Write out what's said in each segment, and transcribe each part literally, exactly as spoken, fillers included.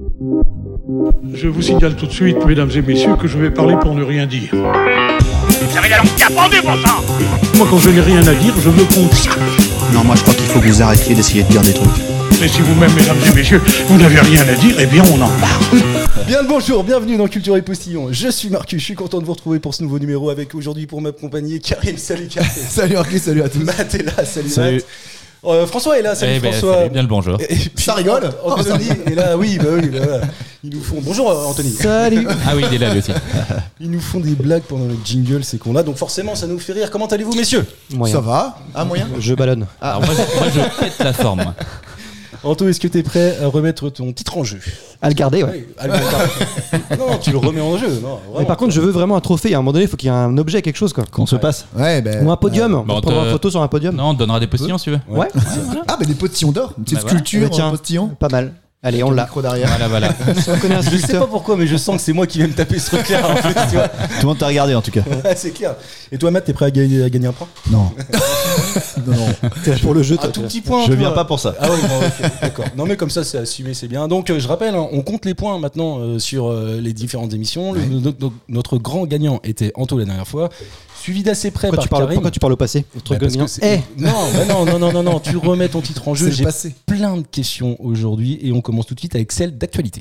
Je vous signale tout de suite, mesdames et messieurs, que je vais parler pour ne rien dire. Vous avez la langue qui a pendu, bon sang. Moi, quand je n'ai rien à dire, je me consacre. Non, moi je crois qu'il faut que vous arrêtiez d'essayer de dire des trucs. Mais si vous-même, mesdames et messieurs, vous n'avez rien à dire, eh bien on en parle. Bien le bonjour, bienvenue dans Culture et Postillon. Je suis Marcus, je suis content de vous retrouver pour ce nouveau numéro avec aujourd'hui pour m'accompagner Karim. Salut Karim. Salut Marcus, salut à tous. Matt est là, salut, Salut. Matt. Euh, François est là, salut Eh ben, François. salut, bien le bonjour. Et puis, Ça rigole. Anthony est là, oui, bah oui, là, ils nous font. Bonjour Anthony. Salut. Ah oui, il est là lui aussi. Ils nous font des blagues pendant le jingle, c'est qu'on a, donc forcément ça nous fait rire. Comment allez-vous, messieurs? Ça va? Ah, moyen? Je ballonne. Alors moi, je- moi, je pète la forme. Anto, est-ce que t'es prêt à remettre ton titre en jeu? À le garder, ouais. Oui, allez, non, non, tu le remets en jeu. Non, Mais vraiment. par contre, je veux vraiment un trophée. À un moment donné, il faut qu'il y ait un objet, quelque chose, quoi. Qu'on se passe. Ouais, ben. Ou un podium. on Bon, peut prendre te- une photo sur un podium. Non, on te donnera des postillons si tu veux. Ouais, Ah, ben des postillons d'or. Une petite Bah voilà. sculpture, Tiens. un postillon. pas mal. Allez, on Le l'a. micro derrière. Voilà, voilà. Si on connaît un Je sais pas sculpteur. pourquoi, mais je sens que c'est moi qui vais me taper ce truc-là. En fait, tu vois. Tout le monde t'a regardé en tout cas. Ouais, c'est clair. Et toi, Matt, t'es prêt à gagner, à gagner un point? Non. non, non. T'es là pour le jeu, Un toi. tout t'es là. petit point. Je toi. viens pas pour ça. Ah oui, bon, ok, d'accord. Non, mais comme ça, c'est assumé, c'est bien. Donc, euh, je rappelle, hein, on compte les points maintenant euh, sur euh, les différentes émissions. Le- no- no- notre grand gagnant était Anto la dernière fois, suivi d'assez près Pourquoi par tu, parles, Karim. pourquoi tu parles au passé? Le Bah, truc parce mignon. que c'est- Eh, non, bah non, non, non, non, non, tu remets ton titre en jeu. C'est le J'ai passé. plein de questions aujourd'hui et on commence tout de suite avec celle d'actualité.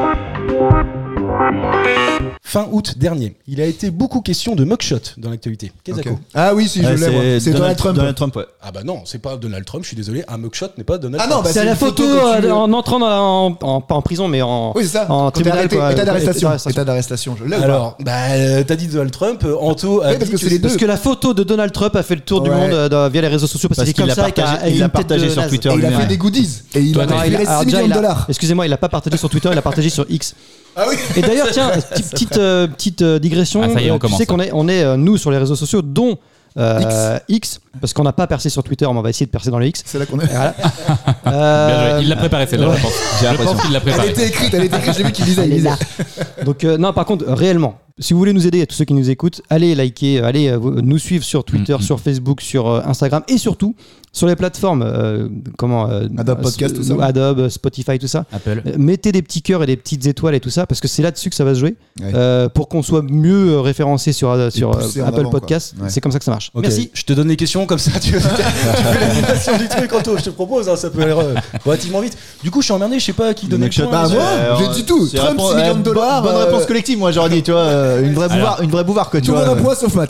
Fin août dernier, il a été beaucoup question de mugshot dans l'actualité. Qu'est-ce Ok. Ah oui, si, je l'ai, moi. C'est Donald Trump. Donald Trump, ouais. Ah bah non, c'est pas Donald Trump, je suis désolé, un mugshot n'est pas Donald Ah Trump. non, bah c'est c'est la une photo, photo que tu- euh, en entrant dans la- en, en- pas en prison, mais en. Oui, c'est ça. En Quand t'es tribunal, arrêté, quoi. état d'arrestation. État État d'arrestation. Je l'ai ou pas? Alors, bah, euh, t'as dit Donald Trump, euh, Anto a Oui, parce dit que c'est les deux. Parce que la photo de Donald Trump a fait le tour du Ouais. monde euh, dans- via les réseaux sociaux parce, Parce qu'il est qu'il comme l'a ça, avec un- partagé- avec il l'a une tête partagé de sur naze. Twitter. Et il a lui-même. fait des goodies. Et il Toi, a t'as- récupéré Alors, six déjà, millions il de a- dollars. Excusez-moi, il l'a pas partagé sur Twitter, il l'a partagé sur X. Ah oui. Et d'ailleurs, tiens, petite, petite, euh, petite euh, digression. Ah, ça y est, on euh, tu commence, sais qu'on est, on est euh, nous sur les réseaux sociaux, dont euh, X. parce qu'on n'a pas percé sur Twitter, mais on va essayer de percer dans le X. C'est là qu'on est. Et voilà. Bien Euh, joué. Il l'a préparé celle-là, je pense. J'ai Je l'impression. pense qu'il l'a Elle préparé. était écrite, elle était écrite. J'ai vu qu'il lisait. Elle Il est lisait. là. Donc euh, non, par contre, euh, réellement, si vous voulez nous aider, à tous ceux qui nous écoutent, allez liker, euh, allez euh, vous- nous suivre sur Twitter, Mhm. sur Facebook, sur euh, Instagram et surtout sur les plateformes, euh, comment euh, Adobe Podcast, euh, tout ça. Adobe, Spotify, tout ça. Apple. Euh, Mettez des petits cœurs et des petites étoiles et tout ça parce que c'est là-dessus que ça va se jouer Ouais. euh, pour qu'on soit mieux euh, référencé sur, euh, sur euh, poussé en Apple avant, quoi. Podcast. Ouais. C'est comme ça que ça marche. Ok, Merci. Je te donne les questions comme ça, tu, tu fais l'animation du truc, Anto, je te propose, hein, ça peut aller euh, relativement vite. Du coup, je suis emmerdé, je sais pas à qui donner le mugshot, point. Bah, mais- moi, Euh, j'ai dit tout. c'est Trump, réponse- six millions de euh, dollars. Bonne euh, réponse collective, moi j'aurais dit, tu vois, euh, une vraie bouvard, une vraie bouvard que tu Tout le vois. monde a point sauf Matt.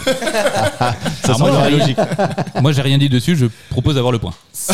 Ça Alors, moi, semble j'ai logique. Moi, j'ai rien dit dessus, je propose d'avoir le point.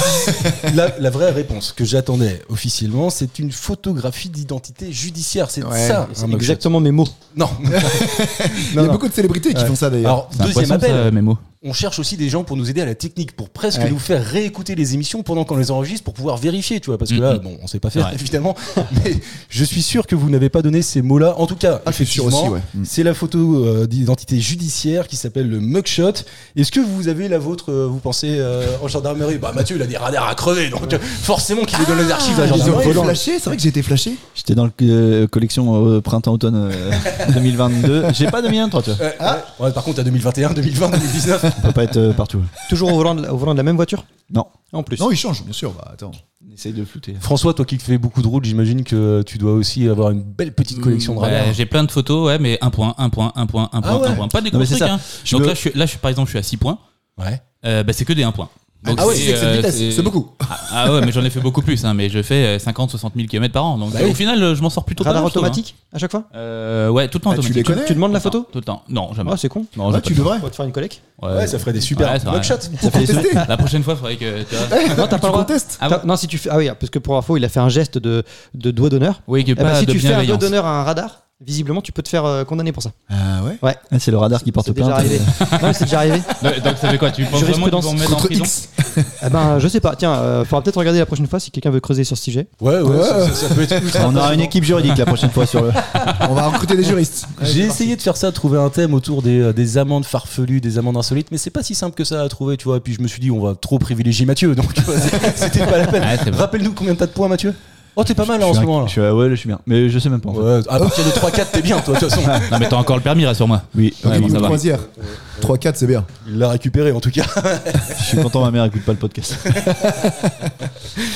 La, la vraie réponse que j'attendais officiellement, c'est une photographie d'identité judiciaire. C'est Ouais, ça, C'est un mugshot. exactement mes mots. Non. Il y a non. beaucoup de célébrités qui Ouais. font ça d'ailleurs. Alors, C'est un deuxième poisson, appel. ça, Mémo. On cherche aussi des gens pour nous aider à la technique, pour presque Ouais. nous faire réécouter les émissions pendant qu'on les enregistre, pour pouvoir vérifier, tu vois, parce que là, Mhm. bon, on sait pas faire, Ouais. évidemment, mais je suis sûr que vous n'avez pas donné ces mots-là. En tout cas, Ah, je suis sûr effectivement, aussi, ouais. Mm. c'est la photo euh, d'identité judiciaire qui s'appelle le mugshot. Est-ce que vous avez la vôtre, euh, vous pensez, euh, en gendarmerie? Bah, Mathieu, il a des radars à crever, donc euh, forcément qu'il est dans les archives de la Ils ont gendarmerie. été flashés. C'est vrai que j'ai été flashé. J'étais dans le euh, collection euh, printemps-automne euh, deux mille vingt-deux. J'ai pas deux mille vingt-trois, tu vois. Ouais, ouais. Ouais, par contre, à deux mille vingt et un, deux mille vingt, deux mille dix-neuf. On peut pas être euh, partout. Toujours au volant de la, au volant de la même voiture. Non. En plus. Non, ils changent, bien sûr. Bah attends. On essaye de flouter. François, toi qui fais beaucoup de routes, j'imagine que tu dois aussi avoir une belle petite collection de Ouais, radars. j'ai plein de photos, ouais, mais un point, un point, un point, un point, Ah ouais. un point. Pas des Non, gros mais c'est trucs, ça. hein. Je Donc me- là, je suis, là, je suis, par exemple, je suis à six points. Ouais. Euh, bah, c'est que des un point. Donc, Ah ouais, c'est, c'est que c'est euh, de vitesse. c'est- C'est beaucoup. Ah, ah ouais, mais j'en ai fait beaucoup plus, hein, mais je fais cinquante soixante mille kilomètres par an. Donc Bah euh, oui. au final, euh, je m'en sors plutôt pas Radar mal, je trouve, hein. automatique à chaque fois. Euh, Ouais, tout le temps Ah, tu automatique. les connais Tu demandes la Tout le temps, photo? Tout le temps. Non, jamais. Ah, c'est con. Non, Ouais, j'ai tu pas- devrais. On va te faire une collecte. Ouais, ça ferait des super Ouais, c'est vrai. mugshots. Ça fait tester. La prochaine fois, il faudrait que. tu vois. Non, t'as pas le droit. contestes. Ah T'as- bon non, si tu fais. Ah oui, parce que pour info, il a fait un geste de, de doigt d'honneur. Oui, que Eh ben, pas si de tu fais un doigt bienveillance. d'honneur à un radar, visiblement, tu peux te faire euh, condamner pour ça. Ah ouais. Ah, c'est le radar qui porte C'est déjà plainte. arrivé. Ouais, c'est déjà arrivé. Donc, donc ça fait quoi? Tu penses vraiment qu'ils vont me mettre en Contre prison? X. Eh ben, je sais pas. Tiens, euh, faudra peut-être regarder la prochaine fois si quelqu'un veut creuser sur ce sujet. Ouais, ouais, Ouais. ça, ça- ça peut être ultra On aura une passionnant. équipe juridique la prochaine fois sur le. On va recruter des juristes. J'ai essayé de faire ça, de trouver un thème autour des, euh, des amendes farfelues, des amendes insolites, mais c'est pas si simple que ça à trouver, tu vois. Puis je me suis dit, on va trop privilégier Mathieu, donc tu vois, c'est- c'était pas la peine. Ouais, c'est vrai. Rappelle-nous combien t'as de points, Mathieu? Oh, t'es pas mal là, en Je ce suis moment un- là. je suis à- Ouais, je suis bien. Mais je sais même pas. en fait. Ouais, à partir de trois quatre, t'es bien, toi, de toute façon. Non, mais t'as encore le permis, rassure-moi. Oui. Ouais, Ok, bon, une ça va. croisière. trois quatre, c'est bien. Il l'a récupéré en tout cas. Je suis content, ma mère écoute pas le podcast.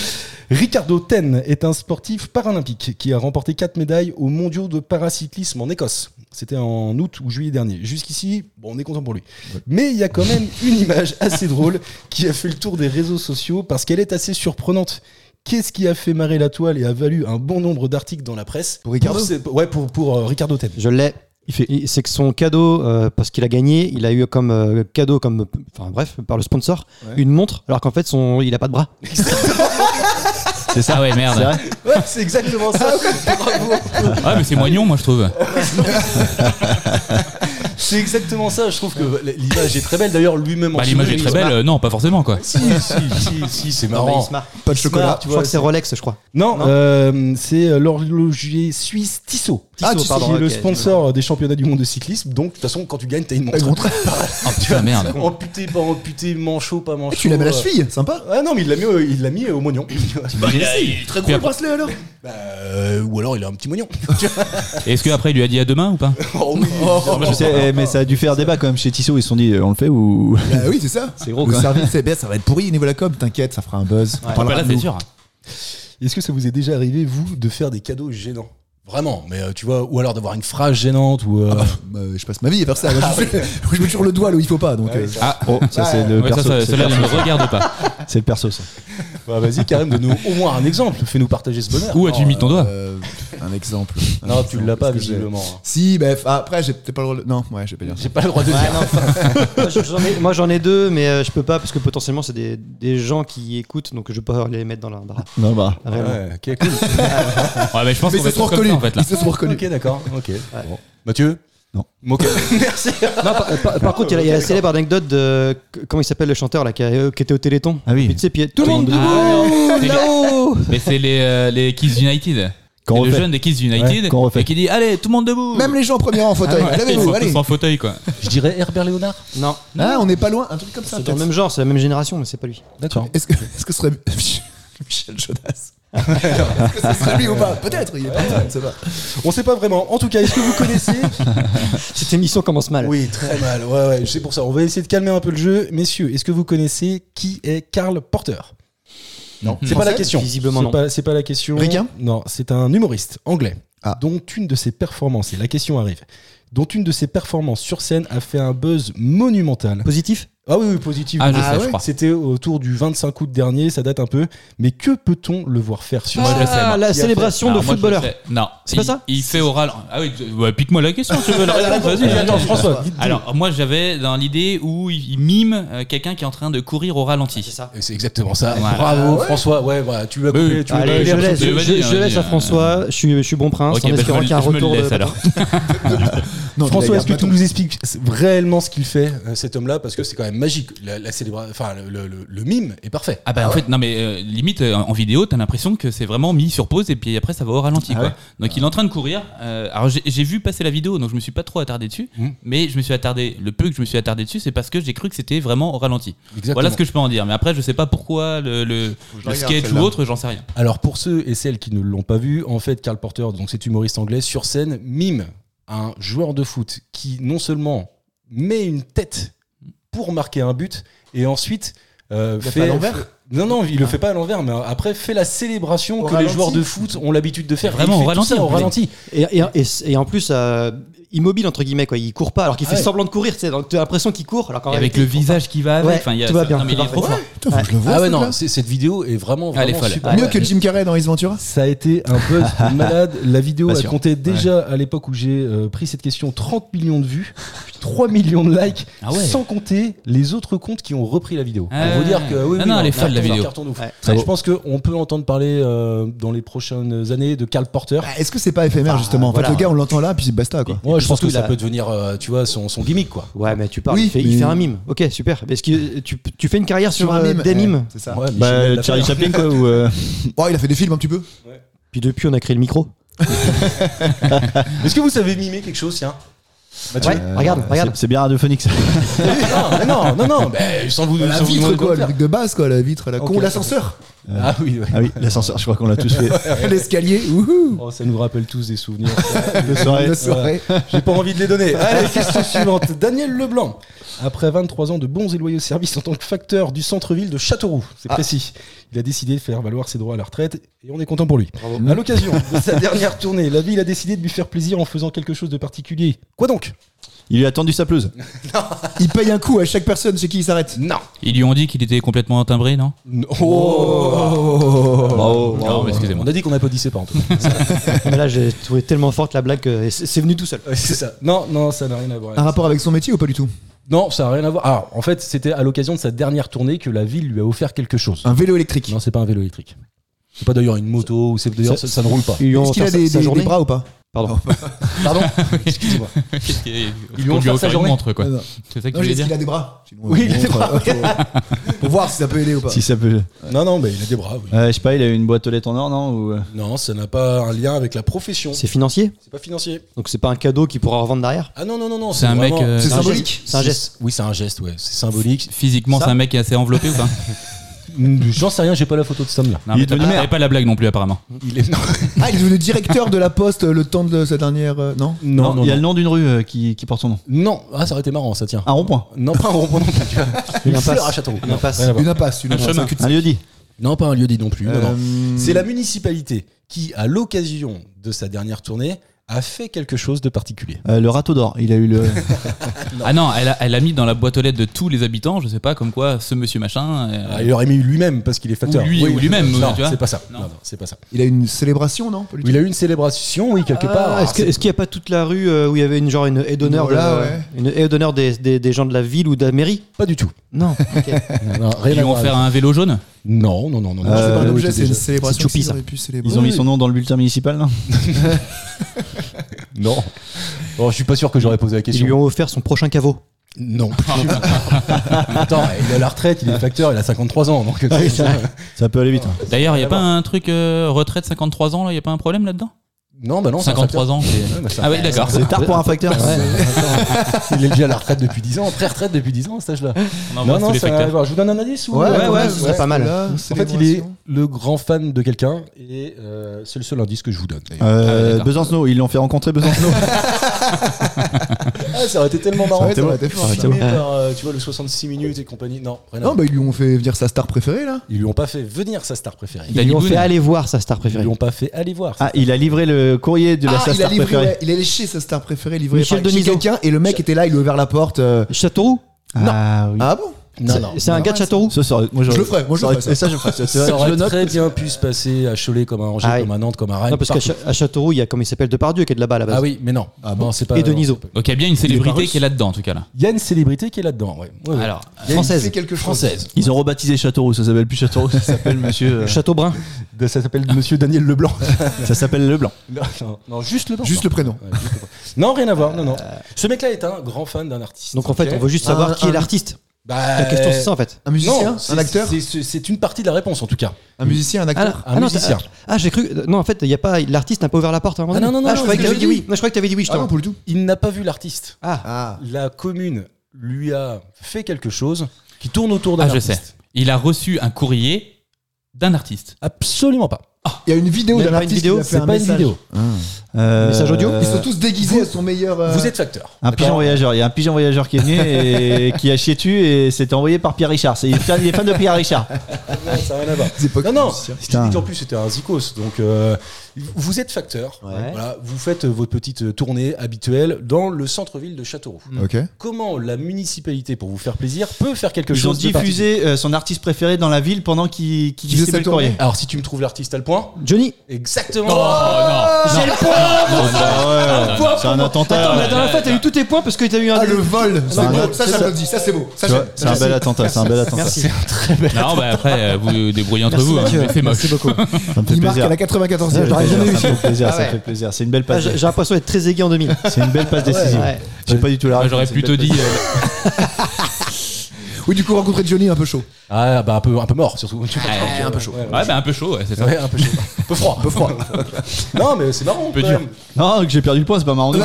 Ricardo Ten est un sportif paralympique qui a remporté quatre médailles aux mondiaux de paracyclisme en Écosse. C'était en août ou juillet dernier. Jusqu'ici, bon, on est content pour lui. Ouais. Mais il y a quand même une image assez drôle qui a fait le tour des réseaux sociaux parce qu'elle est assez surprenante. Qu'est-ce qui a fait marrer la toile et a valu un bon nombre d'articles dans la presse? Pour Ricardo pour, Ouais, pour, pour euh, Ricardo Ten. Je l'ai. Il fait, il, c'est que son cadeau, euh, parce qu'il a gagné, il a eu comme euh, cadeau, comme, enfin bref, par le sponsor, ouais. une montre, alors qu'en fait, son, il a pas de bras. C'est ça, ah ouais, merde. C'est vrai ouais, c'est exactement ça. Bravo. Ah, mais c'est moignon, moi, je trouve. C'est exactement ça. Je trouve que l'image est très belle. D'ailleurs, lui-même. Bah, l'image est très belle. Euh, non, pas forcément, quoi. Si, si, si, si, c'est marrant. Non, pas de chocolat. Smart, tu vois, je crois que c'est Rolex, je crois. Non, non euh, c'est l'horloger suisse Tissot. Ah, Tissot, pardon, qui est okay, le sponsor des championnats du monde de cyclisme. Donc, de toute façon, quand tu gagnes, t'as une montre. montre. Oh putain, merde. Amputé, pas amputé, manchot, pas manchot. Tu l'as mis à la cheville, sympa. Ah non, mais il l'a mis, il l'a mis au moignon. Bah, il, il est très gros le bracelet alors. Bah, euh, ou alors il a un petit moignon. Est-ce qu'après il lui a dit à demain ou pas? Oh oui. Oh, je sais, mais ça a dû faire débat quand même chez Tissot. Ils se sont dit, on le fait ou. Bah oui, c'est ça. C'est gros le quoi. service, c'est bien, ça va être pourri au niveau de la com. T'inquiète, ça fera un buzz. Ouais, bah là, c'est sûr. Est-ce que ça vous est déjà arrivé, vous, de faire des cadeaux gênants? Vraiment, mais euh, tu vois, ou alors d'avoir une phrase gênante ou. Euh... Ah bah, bah, je passe ma vie à faire ça. Moi, je, je mets toujours le doigt là où il faut pas. Donc, ouais, euh... Ah, oh, ça c'est le ouais, perso. Ça, ça, c'est cela le ne perso. me regarde pas. C'est le perso ça. Bah, vas-y, Karim, donne-nous au moins un exemple. Fais-nous partager ce bonheur. Où as-tu mis ton doigt? euh, Un exemple. Non, tu l'as pas Parce que visiblement. j'ai- Si, bah, f- après, j'ai peut-être pas le droit. de- Non, ouais, je vais pas dire. J'ai pas le droit de Ouais, dire. non, enfin, moi, j'en ai, moi j'en ai deux, mais euh, je peux pas parce que potentiellement c'est des, des gens qui écoutent, donc je peux pas les mettre dans l'embarras. Non bah. Vraiment. Ouais, ok, cool. Ouais, mais je pense Mais qu'on va ils se sont être comme reconnus. ça en fait là. Ils se sont reconnus. Ok, d'accord. Ok. Bon. Mathieu? Non. Ok. Merci. Non, par, par- par contre, il y a, il y a la célèbre anecdote de. Comment il s'appelle le chanteur là qui, a- qui était au Téléthon? Ah oui. Puis, tu sais, puis tout le Ah monde oui. debout Ah, c'est- là-haut. Mais c'est les, euh, les Kids United. Qu'on C'est le refait. jeune des Kids United Ouais, qu'on refait. et qui dit allez tout le monde debout. Même les gens en premier rang en fauteuil. Ah ouais, ils Levez-vous, sont allez. tous en fauteuil quoi. Je dirais Herbert Léonard. Non, Ah, on n'est pas loin. Un truc comme ça. c'est dans le peut-être. même genre, c'est la même génération, mais c'est pas lui. D'accord. Est-ce que, est-ce que ce serait Michel Jonas? Est-ce que ça serait lui ou pas? Peut-être. Il est pas. On ne sait pas. On sait pas vraiment. En tout cas, est-ce que vous connaissez? Cette émission commence mal. Oui, très mal. Ouais, ouais. C'est pour ça. On va essayer de calmer un peu le jeu, messieurs. Est-ce que vous connaissez qui est Karl Porter? Non, c'est pas Français la question. Visiblement C'est non. pas, c'est pas la question. Ricain? Non, c'est un humoriste anglais Ah. dont une de ses performances, et la question arrive, dont une de ses performances sur scène a fait un buzz monumental. Positif? Ah oui, oui, positif. Ah je Ah sais ouais je crois. C'était autour du vingt-cinq août dernier, ça date un peu. Mais que peut-on le voir faire sur Moi, scène je sais, moi. Ah, la Qui a célébration Alors, de moi, je footballeur. sais. Non, C'est il, pas ça il fait oral. Ah oui, tu- ouais, pique-moi la question. Tu veux la réponse, vas-y. Attends, François, vite. Alors moi j'avais dans l'idée où il il mime euh, quelqu'un qui est en train de courir au ralenti. C'est ça. Et c'est exactement ça. Voilà. Bravo, Ouais. François. Ouais, voilà, tu l'as Oui. coupé. Tu l'as Allez, coupé, je j'ai laisse, vas-y, je, vas-y, je laisse vas-y. à François. Je suis, je suis bon prince Ok, en bah, je, espérant me, qu'il y ait un je me retour le de. laisse alors. Non, François, il est-ce que a tu pas nous expliques réellement ce qu'il fait, euh, cet homme-là? Parce que c'est quand même magique. La, la célébration, enfin, le, le- le mime est parfait. Ah bah en fait non mais euh, limite euh, en vidéo t'as l'impression que c'est vraiment mis sur pause et puis après ça va au ralenti Ah quoi. ouais Donc il est en train de courir. Euh, alors j'ai j'ai vu passer la vidéo donc je me suis pas trop attardé dessus. Mmh. Mais je me suis attardé le peu que je me suis attardé dessus c'est parce que j'ai cru que c'était vraiment au ralenti. Exactement. Voilà ce que je peux en dire. Mais après je sais pas pourquoi le, le, le regarde sketch ou celle-là. autre j'en sais rien. Alors pour ceux et celles qui ne l'ont pas vu, en fait, Karl Porter, donc cet humoriste anglais, sur scène, mime un joueur de foot qui non seulement met une tête pour marquer un but et ensuite euh, le fait fait à l'envers fait- non non il le fait pas à l'envers mais après fait la célébration Au que ralenti. les joueurs de foot ont l'habitude de faire. Vraiment Et il au fait tout ralenti, ça au en plus. ralenti. Et, et, et, et en plus, euh, immobile entre guillemets quoi. Il court pas alors qu'il Ah fait ouais. semblant de courir. Tu sais, donc tu as l'impression qu'il court alors qu'en Et avec réalité, le il court visage qui va avec. Ouais, Enfin, il y a tout va ça- bien, non, mais c'est il est parfait. trop fort. Putain, faut que je le vois. Ah ce ouais truc-là. non, c'est- cette vidéo est vraiment Elle est vraiment folle. super. Ah, Mieux ouais. que Jim Carrey dans Ace Ventura. Ça a été un buzz de malade. La vidéo Pas a sûr. compté déjà à l'époque où j'ai euh, pris cette question trente millions de vues, trois millions de likes, Ah ouais. sans compter les autres comptes qui ont repris la vidéo. Ah Pour vous ouais. dire que oui, Ah oui, non, elle est carton- folle, la vidéo. carton de ouf. Ouais. Ouais, je pense qu'on peut entendre parler euh, dans les prochaines années de Karl Porter. Ah, Est-ce que c'est pas éphémère Enfin, justement? En fait, voilà. le gars, on l'entend là, puis basta quoi. Ouais, je pense que surtout, ça il a- peut devenir, euh, tu vois, son, son gimmick quoi. Ouais, mais tu parles. Oui, il, fait, il mais- fait un mime. Ok, super. Est-ce que tu, tu fais une carrière sur, Sur un euh, mime. des eh, mimes? C'est ça. Ouais, Michel Bah l'a fait, Charlie hein. Chaplin quoi ou. euh, Oh, il a fait des films un petit peu. Puis depuis, on a créé le micro. Est-ce que vous savez mimer quelque chose, tiens Mathieu Ouais, regarde, regarde. c'est- C'est bien radiophonique ça. Non, mais non, non, non, bah, sans vous La sans vous vitre demander quoi, de le le truc de base quoi, la vitre, la Ok, con, ok. l'ascenseur. Euh, Ah oui, ouais. Ah oui, l'ascenseur, je crois qu'on l'a tous fait. L'escalier, wouhou. Oh, ça nous rappelle tous des souvenirs. De soirée. La soirée. J'ai pas envie de les donner. Allez, question suivante. Daniel Leblanc. Après vingt-trois ans de bons et loyaux services en tant que facteur du centre-ville de Châteauroux, c'est Ah. précis, il a décidé de faire valoir ses droits à la retraite et on est content pour lui. À l'occasion de sa dernière tournée, la ville a décidé de lui faire plaisir en faisant quelque chose de particulier. Quoi donc? Il lui a tendu sa pelouse. Il paye un coup à chaque personne chez qui il s'arrête. Non. Ils lui ont dit qu'il était complètement timbré, non? Oh, Bravo. Non, mais excusez-moi. On a dit qu'on applaudissait pas en tout cas. Mais là, j'ai trouvé tellement forte la blague que c'est c'est venu tout seul. Ouais, c'est ça. Non, non, ça n'a rien à voir. Un rapport avec son métier ou pas du tout? Non, ça n'a rien à voir. Alors, en fait, c'était à l'occasion de sa dernière tournée que la ville lui a offert quelque chose. Un vélo électrique. Non, c'est pas un vélo électrique. C'est pas d'ailleurs une moto ou c'est d'ailleurs ça, ça ne roule pas. Ils lui ont Est-ce qu'il a offert des, sa- sa des- journée. des bras ou pas? Pardon. Pardon. Excusez-moi. Qu'est-ce qu'il y a- Ils lui ont qu'on offert sa une journée. montre, quoi. Ah, non. C'est ça que Non, tu j'ai voulais dit dire? qu'il a des bras. Sinon, Oui, on il a des montre, bras, euh, faut- Pour voir si ça peut aider ou pas. Si ça peut. Non, non, mais il a des bras. Oui. Euh, je sais pas, il a eu une boîte aux lettres en or, non ou... euh, Non, ça n'a pas un lien avec la profession. C'est financier, C'est pas financier. donc c'est pas un cadeau qu'il pourra revendre derrière. Ah non, non, non, non. C'est un mec. vraiment- euh, C'est un symbolique. geste. C'est un geste. Oui, c'est un geste, ouais. C'est symbolique. Physiquement, Ça c'est un mec qui est assez enveloppé ou pas? J'en sais rien, j'ai pas la photo de cet homme-là. Non, Il mais est t'as devenu pas- maire. t'avais pas la blague non plus, apparemment. Il est. Non, Ah, il est devenu directeur de la poste euh, le temps de sa dernière. euh, non non, non. il y a non. le nom d'une rue euh, qui, qui porte son nom. Non. Ah, ça aurait été marrant, ça tient. Un rond-point. Non, pas un rond-point non plus. tu vois. Une Une fleur impasse. à Châteauroux. Une impasse. rien à voir. Une impasse. Une Un impasse. chemin. un cul de- Un lieu dit. Non, pas un lieu dit non plus. Non, non. Euh, C'est la municipalité qui, à l'occasion de sa dernière tournée, a fait quelque chose de particulier. euh, le râteau d'or. Il a eu le. Ah non, elle a, elle a mis dans la boîte aux lettres de tous les habitants, je sais pas, comme quoi ce monsieur machin. euh, Ah, il aurait mis lui-même parce qu'il est facteur. Ou lui, ou lui-même, Non, tu vois. c'est pas ça. Non. Non, non, c'est pas ça. Il a une célébration, non? Pas du tout. Il a eu une célébration, oui, quelque Ah, part. Est-ce que- est-ce qu'il n'y a pas toute la rue euh, où il y avait une genre une haie d'honneur de- Voilà, ouais. une haie d'honneur des, des, des gens de la ville ou de la mairie? Pas du tout. Non. Ok. Non, non, rien Ils à lui ont voir fait avec un vélo jaune? ça. Non, non, non, non. non, Euh, c'est pas un L'objet, objet c'est une déjà. célébration. C'est Choupi, qu'ils ça. auraient pu célébrer. Ils ont Oui, mis son nom dans le bulletin municipal, non? Non. Bon, je suis pas sûr que j'aurais posé la Ils question. lui ont offert son prochain caveau. Non. Attends, il est à la retraite, il est facteur, il a cinquante-trois ans. Donc, Ça peut aller vite. hein. D'ailleurs, il y a pas un truc euh, retraite cinquante-trois ans là, il y a pas un problème là-dedans? Non, bah non. c'est un cinquante-trois facteur. ans. c'est- Ouais, bah, ça- Ah oui, d'accord. C'est tard pour un facteur. Il est déjà à la retraite depuis dix ans, pré-retraite depuis dix ans à cet âge-là. On Non, embrasse non, tous les ça n'a rien à facteurs. voir. Je vous donne un indice ou Ouais, ouais, ouais, ce serait pas mal. là, En fait, il est le grand fan de quelqu'un et euh, c'est le seul indice que je vous donne. Euh, Ah, d'accord. Besancenot, ils l'ont fait rencontrer Besancenot. Ah, ça aurait été tellement marrant. Ouais, ça aurait été fort, ça. Filmé par, euh, tu vois, le soixante-six minutes et compagnie. Non, rien à Non, voir. bah ils lui ont fait venir sa star préférée là. Ils lui ont pas fait venir sa star préférée. Ils lui ont Boone. fait aller voir sa star Ils préférée. lui ont pas fait aller voir. Ah, il a livré le courrier de la Ah, sa il a star livré, préférée. ouais, il a léché sa star préférée, livré Michel par chez Denisot. quelqu'un et le mec était là, il lui a ouvert la porte. euh, Châteauroux? Ah oui. Ah bon? Non, C'est- non. C'est un non. gars de Châteauroux? Ça, ça aurait- moi, Je j'aurais- le ferais, moi je ça le aurait- ferais. Et ça, je ferais. C'est vrai Ça que je aurait le note. très bien pu se passer à Cholet comme à Angers, Ah oui. comme à Nantes, comme à Rennes. Non, parce qu'à partout. Cha- à Châteauroux, il y a comme il s'appelle Depardieu qui est de là-bas à la base. Ah oui, mais non. Ah bon Non, c'est pas. Et non, Denisot. c'est pas- Donc il y a bien une Il est pas célébrité russe. qui est là-dedans en tout cas là. Il y a une célébrité qui est là-dedans, ouais. Ouais, ouais. Alors, Il a Française. fait quelque chose. Française. Ils ont rebaptisé Châteauroux, ça s'appelle plus Châteauroux, ça s'appelle Monsieur. euh, Châteaubrun. De- Ça s'appelle Monsieur Daniel Leblanc. Ça s'appelle Leblanc. non, non, non, juste le Juste le prénom. Ouais, juste le prénom. Non, rien à voir. Non, non. Ce mec-là est un grand fan d'un artiste. Donc en fait, Ok. on veut juste savoir Un- qui est un- l'artiste. Bah, La question, c'est ça en fait. Un musicien, non, c'est- un acteur, c'est- C'est c'est une partie de la réponse en tout cas. un musicien, un acteur. Un non, musicien. t'as- Ah, j'ai cru. Non, en fait, il y a pas. L'artiste n'a pas ouvert la porte. À un moment Ah, donné. non, non, non, Ah, je non, croyais que c'est t'avais ce que dit j'ai oui. Non, je croyais que t'avais dit oui. Ah non, Justement. pour le tout. Il n'a pas vu l'artiste. Ah. Ah. La commune lui a fait quelque chose qui tourne autour d'un ah je artiste. sais. Il a reçu un courrier d'un artiste. Absolument pas. Il y a une vidéo Même d'un pas une artiste vidéo, qui a fait C'est un pas une message. vidéo. Euh, Message audio Ils sont tous déguisés à son meilleur. euh, Vous êtes facteur. Un D'accord pigeon voyageur. Il y a un pigeon voyageur qui est venu et qui a chié dessus et c'était envoyé par Pierre Richard. C'est il est fan de Pierre Richard. Non, ça n'a rien à voir. des époques Non, non. musiciens. Je t'ai dit qu'en plus c'était un zikos. Donc euh, vous êtes facteur. Ouais. Voilà, vous faites votre petite tournée habituelle dans le centre-ville de Châteauroux. Ok. Comment la municipalité, pour vous faire plaisir, peut faire quelque Ils ont chose de particulier? diffusé euh, son artiste préféré dans la ville pendant qu'il qu'il Qui faisait distribuait sa le tournée. courrier. Alors si tu me trouves l'artiste à le point, Johnny. exactement. J'ai le point. Ouais, c'est un attentat. Attends, la dernière fois, t'as eu tous tes points parce que t'as eu un. Ah, le vol. C'est un- beau. Ça, j'applaudis. Ça, c'est beau. Ça, Tu vois, j'aime. C'est un bel attentat. C'est un bel attentat. Merci. Non, bah après, euh, vous vous débrouillez entre Merci, vous. hein, Mathieu. mais c'est moche. Merci beaucoup. Ça me fait Il marque plaisir. à la quatre-vingt-quatorzième. J'aurais jamais eu Ça me fait plaisir. Ah Ça ouais. me fait plaisir. C'est une belle Ah, passe. J'ai j'ai l'impression d'être très aiguë en deux mille. C'est une belle passe décisive. Ouais. J'ai pas du tout la Moi, ref, j'aurais c'est une plutôt belle dit. passe. euh, Oui, du coup, rencontrer Johnny un peu chaud. Ah bah un peu, un peu mort surtout. Ouais, un peu chaud. Ouais, bah un peu chaud, ouais, c'est ça. Ouais, un peu chaud. Un peu froid. Un peu froid. non mais c'est marrant. peu quand dur. même. Non, que j'ai perdu le point, c'est pas marrant. du tout.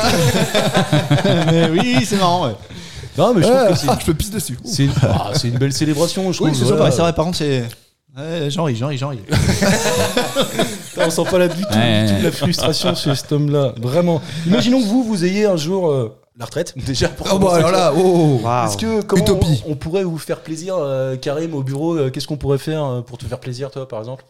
Mais oui, c'est marrant. Ouais. Non mais je trouve Ah, que c'est. ah, je te pisse dessus. C'est une, ah, c'est une belle célébration, je Oui, trouve. c'est voilà. sympa. C'est vrai. Par contre, c'est Ouais, j'en ris, j'en ris, j'en ris. On sent pas là du tout, Ouais. du tout la frustration chez cet homme-là. Vraiment. Imaginons que vous, vous ayez un jour euh, la retraite. Déjà, pour Oh, bah commencer, alors là, oh, oh. Waouh. Est-ce que comment Utopie. On, on pourrait vous faire plaisir, euh, Karim, au bureau euh, qu'est-ce qu'on pourrait faire euh, pour te faire plaisir, toi, par exemple?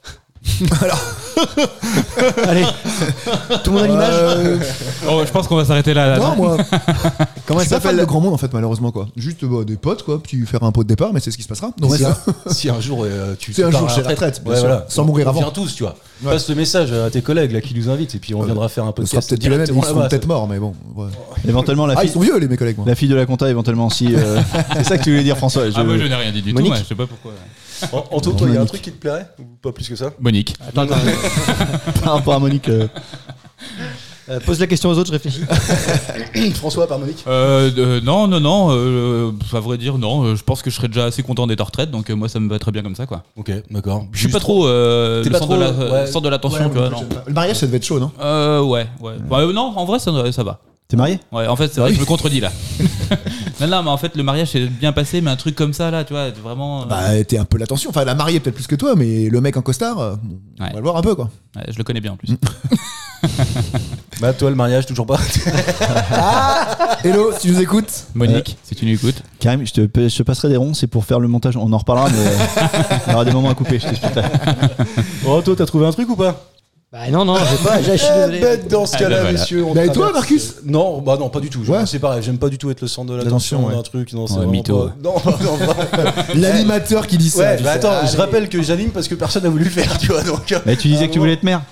Allez, tout le monde a l'image. Euh, Oh, je pense qu'on va s'arrêter là. là. non, moi. Comment Je elle suis pas fan s'appelle de grand monde en fait, malheureusement quoi. Juste bah, des potes quoi, puis faire un pot de départ, mais c'est ce qui se passera. Donc si, ça. un, si un jour euh, tu Si tu un pars jour à j'ai la retraite, bien ouais, sûr, voilà. sans mourir on avant. vient tous, tu vois. Ouais. Passe le message à tes collègues là qui nous invitent et puis on Ouais. viendra faire un Ce sera podcast peut-être plus la même, ils directement seront là-bas. peut-être morts, mais bon. Ouais. Éventuellement la Ah, ils fille, sont vieux les mes collègues moi. la fille de la compta, éventuellement si. euh, c'est ça que tu voulais dire, François. Je- Ah, moi, je n'ai rien dit du Monique. tout. moi, Je sais pas pourquoi. En- Anto, toi, il y a un truc qui te plairait ou pas plus que ça? Monique. Attends, attends. Par rapport à Monique. euh, Euh, pose la question aux autres, je réfléchis. François, par Monique. Euh, euh, non, non, non. Euh, à vrai dire, non. euh, Je pense que je serais déjà assez content d'être en retraite, donc euh, moi, ça me va très bien comme ça, quoi. Ok, d'accord. Je suis pas trop euh, T'es le pas centre de trop, la- ouais. centre de l'attention, Ouais, tu vois. moi, Non. j'aime pas. Le mariage ça devait être chaud, non? Euh, ouais, ouais. Bah, euh, non, en vrai, ça, ça va. T'es marié? Ouais, en fait, c'est vrai que je me contredis là. non, non, mais en fait, le mariage c'est bien passé, mais un truc comme ça, là, tu vois, vraiment. euh, Bah t'es un peu l'attention. Enfin la mariée peut-être plus que toi, mais le mec en costard, euh, bon, on Ouais. va le voir un peu quoi. ouais, je le connais bien en plus. Bah, toi, le mariage, toujours pas. Hello, si tu nous écoutes. Monique, si tu nous écoutes. Karim, je te, je te passerai des ronds, c'est pour faire le montage. On en reparlera, mais euh, il y aura des moments à couper. Je t'explique. Oh, toi, t'as trouvé un truc ou pas? Bah non, non, j'ai pas. J'ai je suis Eh, désolé. bête dans ce Ah, cas-là, bah, voilà. messieurs. on Bah, et toi, traverse- Marcus? Non, bah non, pas du tout. Je- Ouais. C'est pareil, j'aime pas du tout être le centre de l'attention L'attention, d'un ouais. truc. Non, c'est Ouais, vraiment mytho, pas- Non, non, vraiment. L'animateur qui dit ça. Ouais, tu bah sais. attends, je Allez. rappelle que j'anime parce que personne n'a voulu le faire, tu vois. Donc, euh, Mais tu disais que tu voulais être maire.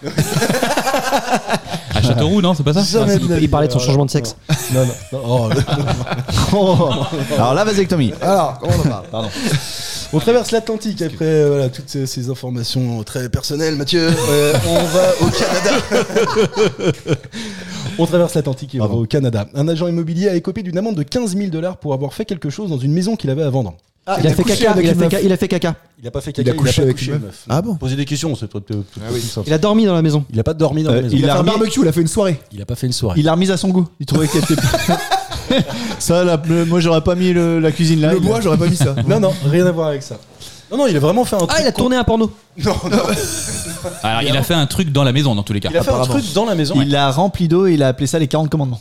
À Châteauroux, non, c'est pas ça jamais de la Il, vie. il parlait de son changement de sexe. Non, non, non. Oh, le- Oh. Alors la vasectomie. Alors, comment on en parle? Pardon. On traverse l'Atlantique après euh, voilà, toutes ces, ces informations très personnelles, Mathieu. Euh, on va au Canada. On traverse l'Atlantique et on va au Canada. Un agent immobilier a écopé d'une amende de quinze mille dollars pour avoir fait quelque chose dans une maison qu'il avait à vendre. Ah, Il a fait couché caca. avec Il a une fait meuf. ca- il a fait caca. Il a pas fait Il caca, a couché pas avec couché une une meuf. meuf. Ah bon? Poser des questions, c'est peut-être plus simple. Il a dormi dans la maison. Il a pas dormi dans Euh, la maison. il Il a a fait un remis- barbecue, il a fait une soirée. Il a pas fait une soirée. Il l'a remise à son goût. Il trouvait qu'elle était. Ça, la- le- moi, j'aurais pas mis le- la cuisine là. Le Il- bois, j'aurais pas mis ça. Non, non, rien à voir avec ça. Non, non, il a vraiment fait un truc. Ah, il a tourné un porno. Non, non. Alors, il a fait un truc dans la maison, dans tous les cas. Il a fait un Apparemment. truc dans la maison. Il l'a rempli d'eau et il a appelé ça les quarante commandements.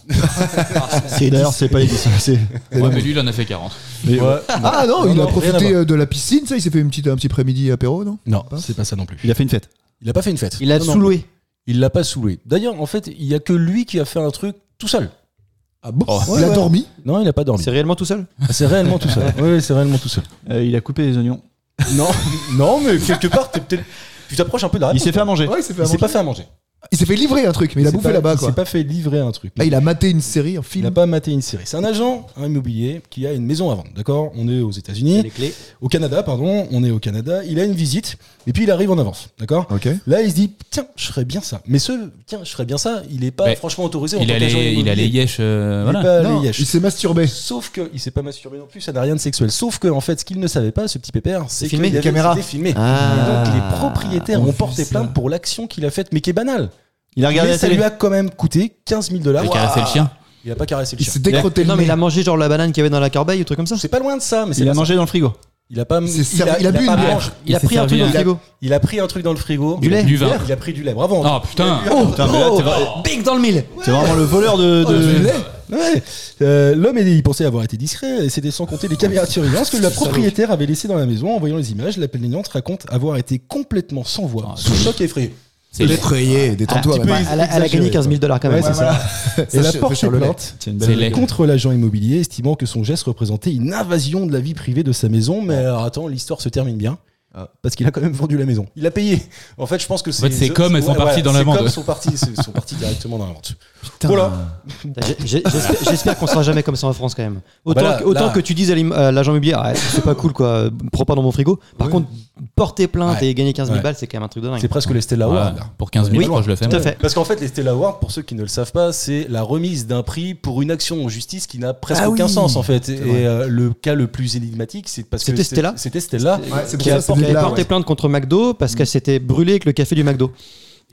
C'est d'ailleurs, c'est pas les dix. C'est. Ouais, mais lui, il en a fait quarante. Mais, Ouais. Ah non, Non, il non, a rien à profité voir. euh, de la piscine, ça, il s'est fait une petite, un petit après-midi apéro, non? Non, c'est pas ça non plus. Il a fait une fête. Il a pas fait une fête. Il a Non, non. sous-loué. Il l'a pas saoulé. D'ailleurs, en fait, il y a que lui qui a fait un truc tout seul. Ah bon? Oh. Il a Ouais. dormi. Non, il a pas dormi. C'est réellement tout seul. C'est réellement tout seul. Oui, c'est réellement tout seul. Euh, il a coupé les oignons. Non, non, mais quelque part, t'es peut-être. Tu t'approches un peu de la Il réponse. s'est fait à manger. Ouais, il s'est fait, Il à s'est manger. pas fait à manger. Il s'est fait livrer un truc, mais il a s'est bouffé pas- là-bas Il quoi. s'est pas fait livrer un truc. Ah, il a maté une série, un Il film. n'a pas maté une série. C'est un agent un immobilier qui a une maison à vendre. D'accord? On est aux États-Unis. Les clés. Au Canada, pardon. On est au Canada. Il a une visite. Et puis il arrive en avance. D'accord? Ok. Là, il se dit, tiens, je ferais bien ça. Mais ce, tiens, je ferais bien ça, il est pas Mais franchement autorisé en Il tant qu'agent allait, il immobilier. allait yesh. euh, Il est voilà. pas allé Non, yesh. il s'est masturbé. Sauf que il s'est pas masturbé non plus, ça n'a rien de sexuel. Sauf que en fait, ce qu'il ne savait pas, ce petit pépère, c'est filmé, qu'il avait- caméra. c'était filmé. Ah. Et donc les propriétaires on ont a porté vu ça. plainte pour l'action qu'il a faite, mais qui est banale. Il a regardé Mais la ça télé. lui a quand même coûté quinze mille dollars. Il a caressé le chien. Il a pas caressé le Il chien. s'est décroté le Non, mais nez. il a mangé genre la banane qu'il y avait dans la corbeille ou truc comme ça. C'est pas loin de ça, mais c'est Il a pas mangé dans le frigo. ça. Il a pas. Il s'est servi- il a bu pas une bière. mangé. Il a s'est pris un truc servi dans le un- frigo. Il a pris un truc dans le frigo. Du lait. Du vin. Il a pris du lait. Bravo. Oh putain. Oh, Putain, mais là, oh, t'es vraiment- big dans le mille. C'est vraiment le voleur de. de- Ouais. Euh, L'homme, il pensait avoir été discret, et c'était sans compter les caméras de surveillance que la propriétaire avait laissé dans la maison. En voyant les images, la plaignante raconte avoir été complètement sans voix, Ah, sous choc et effrayé. C'est Effrayé, détends-toi. Un petit peu maintenant. Elle a, elle a gagné exagéré, quinze mille dollars quand Ouais, même. c'est ça. Ça, Elle a fait porté sur le lait. plainte C'est une C'est belle. laid. contre l'agent immobilier, estimant que son geste représentait une invasion de la vie privée de sa maison. Mais alors, attends, l'histoire se termine bien. Ah. Parce qu'il a quand même vendu la maison. Il a payé. En fait, je pense que c'est. fait, ces coms, elles sont parties dans la ces vente. coms sont parties, sont parties directement dans la vente. Putain. Voilà. J'ai- j'ai- J'espère j'espère qu'on sera jamais comme ça en France quand même. Autant, Bah là, que, autant là. que tu dises à l'im- à l'agent immobilier, ah, c'est pas cool quoi, prends pas dans mon frigo. Par Ouais. contre, porter plainte Ouais. et gagner quinze mille Ouais. balles, c'est quand même un truc de dingue. C'est presque les Stella Ouais, Awards. pour quinze mille, Oui, je crois que je le fais. tout à moi. fait. Parce qu'en fait, les Stella Awards, pour ceux qui ne le savent pas, c'est la remise d'un prix pour une action en justice qui n'a presque Ah aucun oui. sens en fait. Et vrai. euh, le cas le plus énigmatique, c'est parce que C'était Stella C'était Stella. Ouais, c'est Qui pour a, ça, qui c'est avait là, porté ouais. plainte contre McDo parce qu'elle s'était brûlée avec le café du McDo.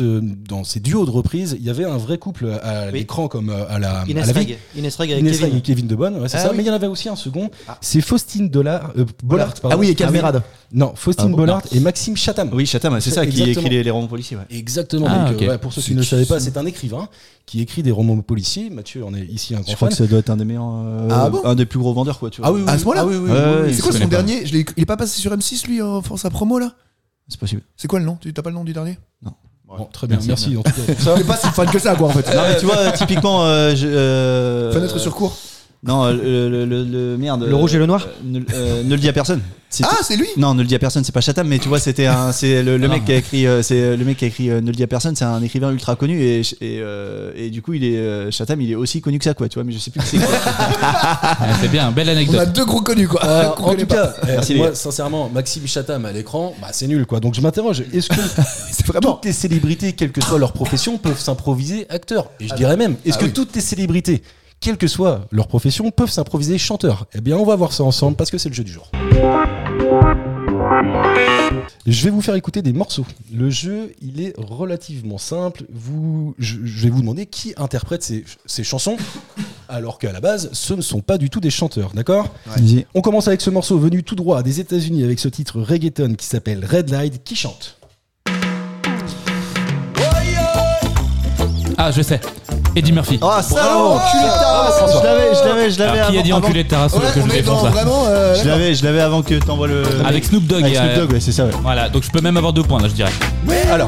ce, dans ces duos de de reprises, il y y avait un vrai couple à Oui. l'écran comme euh, à la, Ines à la vie. Reg. Ines Reg avec Ines Kevin. Reg et Kevin De Bonne, ouais, c'est Ah ça. oui. Mais il y en avait aussi un second. C'est Faustine Dollard, euh, Bollard. pardon. Ah oui, et Calmerade. Non, Faustine Ah bon, Bollard et Maxime Chatham. Oui, Chatham, c'est ça, qui Exactement. écrit les, les romans policiers. Ouais. Exactement. Ah, donc, ok. euh, ouais, pour ceux qui C'est ne le qui, savaient pas, ça c'est un écrivain qui écrit des romans policiers. Mathieu en est ici un grand Je crois fan. que ça doit être un des meilleurs, euh, Ah bon un des plus gros vendeurs, quoi. Tu vois. Ah oui, oui, À ce moment-là ah oui, oui, Ouais, oui, ouais, oui. C'est quoi je son connais pas. dernier je l'ai- Il est pas passé sur M six lui en faisant sa promo là? C'est possible. C'est quoi le nom? Tu t'as pas le nom du dernier? Bon, très bien, Merci, merci en tout cas pour ça. Je suis pas si fan que ça quoi en fait. Non, mais tu vois, typiquement. Euh, je, euh, Fenêtre sur cours. Non, euh, le, le, le, le- merde. Le rouge et le noir euh, ne, euh, ne le dis à personne. C'est- Ah c'est lui. Non, ne le dis à personne, c'est pas Chatham, mais tu vois, c'était un, c'est le, le Ah. mec qui a écrit, euh, c'est le mec qui a écrit euh, Ne le dis à personne, c'est un écrivain ultra connu et et, euh, et du coup, il est euh, Chatham, il est aussi connu que ça, quoi, tu vois, mais je sais plus qui c'est. Ah, c'est bien, belle On a anecdote. deux gros connus quoi. Euh, Qu'on en connaît tout pas. cas, euh, Merci, les moi gars. sincèrement, Maxime Chatham à l'écran, bah, c'est nul quoi. Donc je m'interroge, est-ce que C'est vraiment. toutes les célébrités, quelle que soit leur profession, peuvent s'improviser acteurs? Et je dirais même, est-ce Ah que oui. toutes les célébrités, quelle que soit leur profession, peuvent s'improviser chanteurs? Eh bien, on va voir ça ensemble parce que c'est le jeu du jour. Je vais vous faire écouter des morceaux. Le jeu, il est relativement simple. Vous, je, je vais vous demander qui interprète ces, ces chansons, alors qu'à la base, ce ne sont pas du tout des chanteurs, d'accord? Vas-y. On commence avec ce morceau venu tout droit des États-Unis avec ce titre reggaeton qui s'appelle Red Light. Qui chante? Ah, je sais. Eddie Murphy. Oh, salaud, enculé de ta race. Je l'avais, je l'avais, je l'avais Alors, qui a avant- dit avant- enculé de ta race Ouais, que je on est défends dans ça vraiment. euh, Je d'accord. l'avais, je l'avais avant que t'envoies le. Avec Snoop Dogg. Avec et, Snoop euh, Dogg, ouais, c'est ça, ouais. Voilà, donc je peux même avoir deux points là, je dirais. Alors,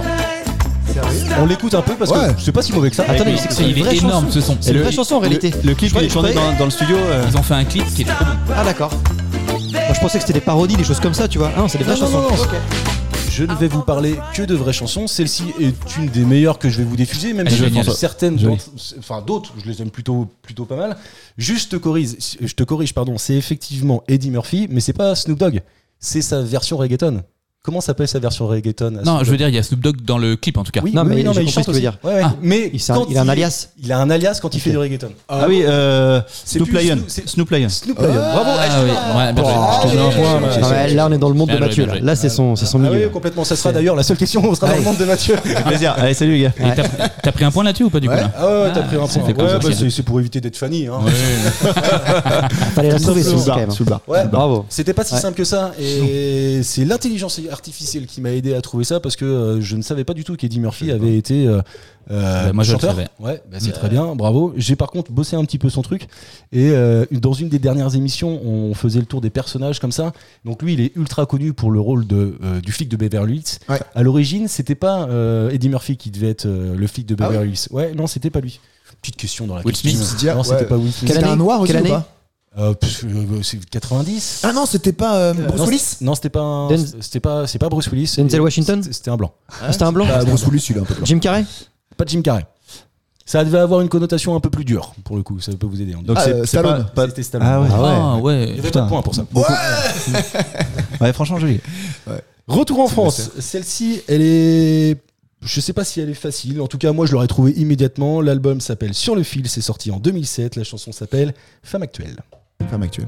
on l'écoute un peu parce Ouais. que c'est pas si mauvais que ça. Attendez, Mais c'est que c'est- c'est il une vraie est énorme chanson. ce son. C'est une vraie chanson en réalité. Le, le clip, Je il est tourné croyais- dans, dans le studio. euh, Ils ont fait un clip qui est trop bon. Ah d'accord. Moi je pensais que c'était des parodies, des choses comme ça, tu vois. Ah non, c'est des vraies Non, non, chansons. non, non. Ok. Je ne vais vous parler que de vraies chansons. Celle-ci est une des meilleures que je vais vous diffuser, même Elle est si géniale. certaines, Joli. d'entre- enfin d'autres, je les aime plutôt, plutôt pas mal. Juste te corrige, je te corrige, pardon, c'est effectivement Eddie Murphy, mais c'est pas Snoop Dogg, c'est sa version reggaeton. Comment s'appelle sa version reggaeton à Non, Snoop je veux Dogg? dire, il y a Snoop Dogg dans le clip en tout cas. Oui, Non, oui, mais oui, non, j'ai mais il compris chante ce que tu veux aussi. dire. Ouais, ouais. Ah. Mais Il, c'est un- quand il a un alias. Il a un alias quand il fait du reggaeton. Ah oui, euh, C'est Snoop plus Lion. Snoop- c'est- Snoop Lion. Snoop Lion. Bravo. Ah je te oui, donne- ouais, bien joué. Oh, Je te donne un point, ouais, là. Ah ouais, là on est dans le monde Bien de joué, Mathieu. bien Là, joué. là c'est son, c'est son Ah oui, milieu. complètement. Ça sera d'ailleurs la seule question. On sera dans le monde de Mathieu. Plaisir. Allez, salut les gars. Et t'as- T'as pris un point là-dessus ou pas du coup Ouais. là Ah ouais, t'as Ah, pris un ça point. fait Ouais, plaisir. bah, c'est c'est pour éviter d'être Fanny. Hein. Fallait la trouver Sous sous le bar. quand même. Sous le bar. Ouais, Bravo. C'était pas si Ouais. simple que ça. Et c'est l'intelligence artificielle qui m'a aidé à trouver ça parce que euh, je ne savais pas du tout qu'Eddie Murphy avait été euh, euh, Bah, moi, je le chanteur. savais. Ouais, bah, c'est très bien, bravo. J'ai par contre bossé un petit peu son truc. Et euh, dans une des dernières émissions, on faisait le tour des personnages comme ça. Donc lui, il est ultra connu pour le rôle de, euh, du flic de Beverly Hills. Ouais. À l'origine, c'était pas euh, Eddie Murphy qui devait être euh, le flic de Ah Beverly Hills. Ouais, non, c'était pas lui. Petite question dans la Will question. Smith, dire, Non, c'était ouais. pas Will Smith. Quelle C'était année un noir aussi Quelle ou année pas? Euh, pff, euh, c'est quatre-vingt-dix. Ah non, c'était pas euh, Bruce non, Willis. c'est- Non, c'était pas, un- Denz- c'était pas, c'est pas Bruce Willis. Denzel Washington C'était- C'était un blanc. C'était un blanc Ah, Bruce Willis, il est un peu blanc. Jim Carrey Pas Jim Carrey. Ça devait avoir une connotation un peu plus dure pour le coup. Ça peut vous aider. hein. Donc Ah, c'est euh, c'est Stallone. pas- C'était Stallone. Ah ouais. Ouais. Ah Il ouais. y avait Putain. pas de points pour ça. Ouais, franchement joli. Retour en France. Celle-ci, elle est. Je sais pas si elle est facile. En tout cas, moi, je l'aurais trouvé immédiatement. L'album s'appelle Sur le fil. C'est sorti en deux mille sept. La chanson s'appelle Femme actuelle. Femme actuelle.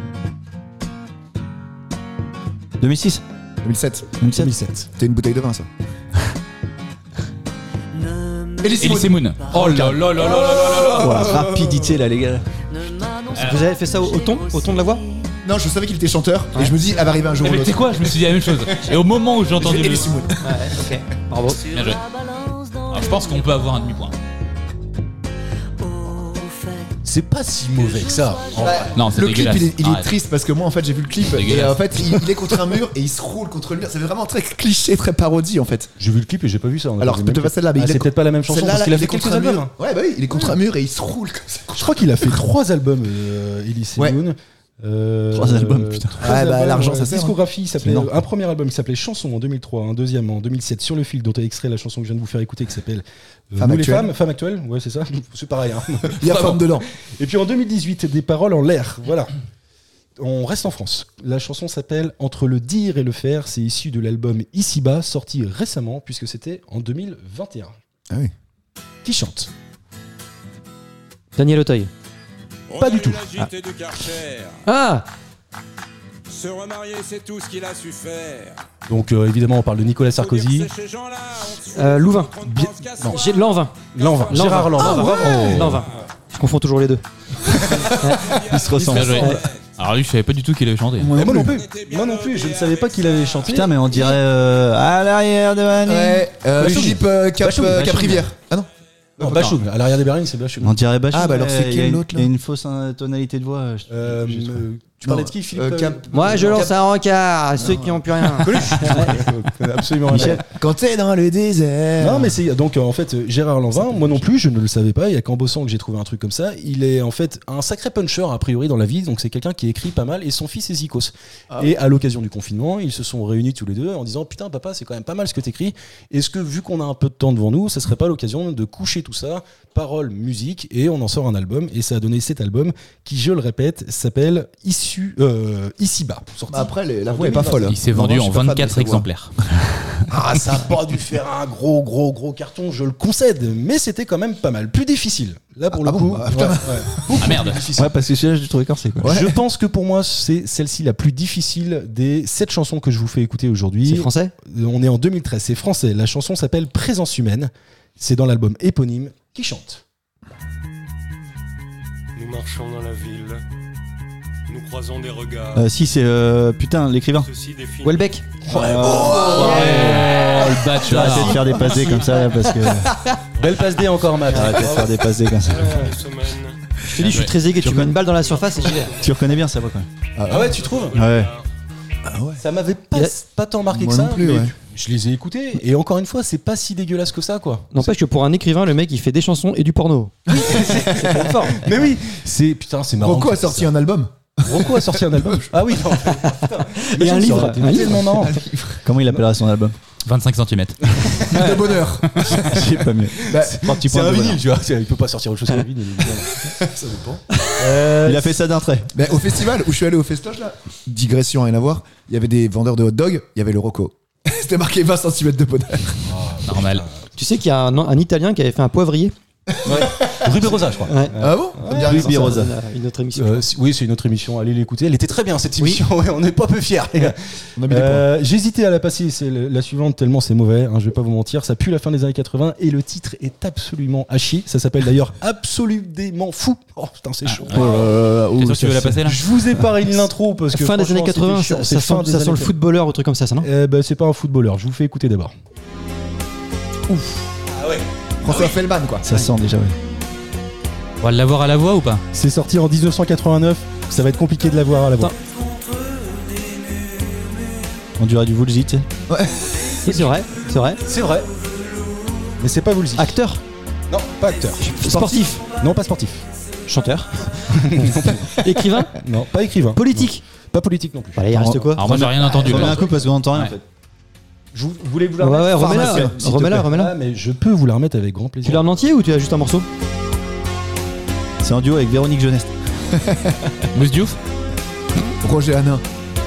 deux mille six. deux mille sept. deux mille sept. deux mille sept. C'était une bouteille de vin, ça. Elise Moon. Oh là là là là là là Oh, la rapidité là les gars. Vous avez fait ça au, au ton Au ton de la voix Non, je savais qu'il était chanteur et je me dis, elle va arriver un jour ou Mais tu sais l'autre. quoi, je me suis dit la même chose. Et au moment où j'ai entendu le. Elise Moon. Ok, bravo. Bien joué. Alors, je pense qu'on peut avoir un demi-point. C'est pas si mauvais que ça. en vrai. Non, c'est Le clip, dégueulasse. il est, il est Arrête. triste parce que moi, en fait, j'ai vu le clip et Dégueulasse. en fait, il, il est contre un mur et il se roule contre le mur. C'est vraiment très cliché, très parodie en fait. J'ai vu le clip et j'ai pas vu ça. on a Alors, pas vu le peut-être même pas clip. celle-là, mais Ah, il est c'est co- peut-être pas la même chanson Celle-là, parce là, qu'il a il fait est contre quelques un albums. mur. hein. Ouais, bah oui, il est contre un mur et il se roule comme ça. Je crois qu'il a fait trois albums, euh, Elise Ouais. Moon. Euh, Trois albums, putain. trois Ouais, bah, albums, l'argent, ouais. ça sert, hein. Discographie, il s'appelait, C'est énorme. un premier album qui s'appelait Chanson en deux mille trois, un deuxième en deux mille sept Sur le fil, dont est extrait la chanson que je viens de vous faire écouter qui s'appelle euh, Femme Nous les actuelle. femmes, Femme actuelle, ouais c'est ça, c'est pareil. Hein. Il y a femme dedans. Et puis en deux mille dix-huit, des paroles en l'air, voilà. On reste en France. La chanson s'appelle Entre le dire et le faire, c'est issu de l'album Ici-bas, sorti récemment puisque c'était en deux mille vingt et un. Ah oui. Qui chante? Daniel Auteuil. Pas du tout. L'agité du Karcher. Ah Se remarier, c'est tout ce qu'il a su faire. Donc euh, évidemment, on parle de Nicolas Sarkozy. Euh, Louvain. Bien- non. J'ai Lanvin. Lanvin. Gérard Lanvin. Ah, bravo. Lanvin. Je confonds toujours les deux. Ils se ressemblent. Bien joué. Alors lui, je savais pas du tout qu'il avait chanté. Et moi non plus. Moi non plus. Je ne savais pas qu'il avait chanté. Putain, mais on dirait euh, à l'arrière de Annie. Ouais, euh, Bachung. Philippe euh, Cap, Bachung, euh, Bachung. Cap-Rivière. Ah non. Non, Bachung. À l'arrière des berlines, c'est Bachung. On dirait Bachung. Ah, bah alors, c'est mais il y a quel une- l'autre, là Il y a une fausse euh, tonalité de voix. je- Euh, j'ai trouvé. euh, tu parlais de qui, Philippe euh, Cap- Moi, je lance un rencard à ceux qui n'ont plus rien. Absolument rien. Michel. Quand t'es dans le désert. Non mais c'est donc euh, en fait euh, Gérard Lanvin, moi non plus je ne le savais pas, il y a qu'en bossant que j'ai trouvé un truc comme ça. Il est en fait un sacré puncher a priori dans la vie, donc c'est quelqu'un qui écrit pas mal et son fils est Zikos. Et à l'occasion du confinement, ils se sont réunis tous les deux en disant putain papa c'est quand même pas mal ce que t'écris. Est-ce que vu qu'on a un peu de temps devant nous, ça serait pas l'occasion de coucher tout ça, paroles, musique, et on en sort un album et ça a donné cet album qui je le répète s'appelle Issu euh, Ici-bas. Sorti Bah après, les- la en voix est pas folle. Il s'est Non, vendu je en suis pas fan de vingt-quatre sa voix. exemplaires. Ah, ça a pas dû faire un gros, gros, gros carton, je le concède, mais c'était quand même pas mal. Plus difficile. Là, pour Ah le bon, coup. bah, putain. ouais, ouais. Ah merde. Ouais, parce que celui-là, je l'ai trouvé corsé. Quoi. Je pense que pour moi, c'est celle-ci la plus difficile des sept chansons que je vous fais écouter aujourd'hui. C'est français? On est en deux mille treize, c'est français. La chanson s'appelle Présence humaine. C'est dans l'album éponyme qui chante. Nous marchons dans la ville, nous croisons des regards. Euh, si, c'est euh, putain, l'écrivain. Ceci définit Welbeck. Oh, le bâtard. Arrêtez de faire des passés comme ça, là, parce que. Belle passe D encore, Matt. Arrêtez de faire des passés comme ça. la fin des semaines. Je te dis, je suis très aigué. Tu mets une balle dans la surface et j'y vais. Tu reconnais bien sa voix quand même. Ah ouais, tu trouves Ouais. Ça m'avait pas, Il a- pas tant marqué Moi que ça. non plus, mais ouais. Je les ai écoutés et encore une fois, c'est pas si dégueulasse que ça, quoi. N'empêche que pour un écrivain, le mec il fait des chansons et du porno. Mais oui, c'est putain, c'est marrant. Rocco a sorti un album. Rocco a sorti un album. Ah oui, non. Putain. Et un Ça livre, aurait été un livre. tellement marrant. Comment il appellera son album vingt-cinq centimètres. De bonheur. J'ai pas mieux. Bah, Parti C'est point un de vinyle, bonheur. tu vois. Il peut pas sortir autre chose qu'un vinyle. évidemment. ça dépend. Euh, Il a fait ça d'un trait. Bah, au festival où je suis allé au festoche là, digression rien à voir, il y avait des vendeurs de hot dog, il y avait le Rocco. C'était marqué vingt centimètres de bonheur. Normal. Tu sais qu'il y a un, un Italien qui avait fait un poivrier. Ruby Rosa, je crois. Ouais. Ah bon Ça me dit rien, Ruby ça. Rosa. Une autre émission. Euh, si- oui, c'est une autre émission. Allez l'écouter. Elle était très bien cette émission. Ouais, on n'est pas peu fiers. les gars. On a mis des points. Euh, J'hésitais à la passer. C'est le- la suivante tellement c'est mauvais. Hein, je vais pas vous mentir. Ça pue la fin des années quatre-vingts et le titre est absolument à chier. Ça s'appelle d'ailleurs Absolument Fou. Oh putain, c'est chaud. Oh là là, T'es ouh, sûr que tu veux la ça, passer là? Je vous ai parlé de l'intro parce que Fin des années franchement, quatre-vingts, c'était ça, chiant. ça C'est sent, fin des ça sent le années footballeur ou truc comme ça, ça non? quatre-vingts. Eh ben, c'est pas un footballeur. Je vous fais écouter d'abord. François Feldman quoi. ça sent déjà, ouais. On va l'avoir à la voix ou pas? C'est sorti en dix-neuf cent quatre-vingt-neuf. Ça va être compliqué de l'avoir à la voix. On dirait du Woolsey, tu sais. Oui, c'est vrai, c'est vrai. C'est vrai. Mais c'est pas vous le dites. Acteur, Non, pas acteur. sportif, Non, pas sportif. chanteur, écrivain, Non, pas écrivain. politique. Pas politique non plus. Voilà, il reste quoi? Alors moi j'ai rien entendu Remets là. un coup parce qu'on entend rien Ouais. en fait. Je vous, vous voulez vous Ouais, la ouais, remettre remets-la, Pharmacien, s'il te remets-la, plaît. remets-la. Ah, mais je peux vous la remettre avec grand plaisir. Tu l'as en entier ou tu as juste un morceau? C'est en duo avec Véronique Jeunesse. Mousse Diouf. Roger Hanin.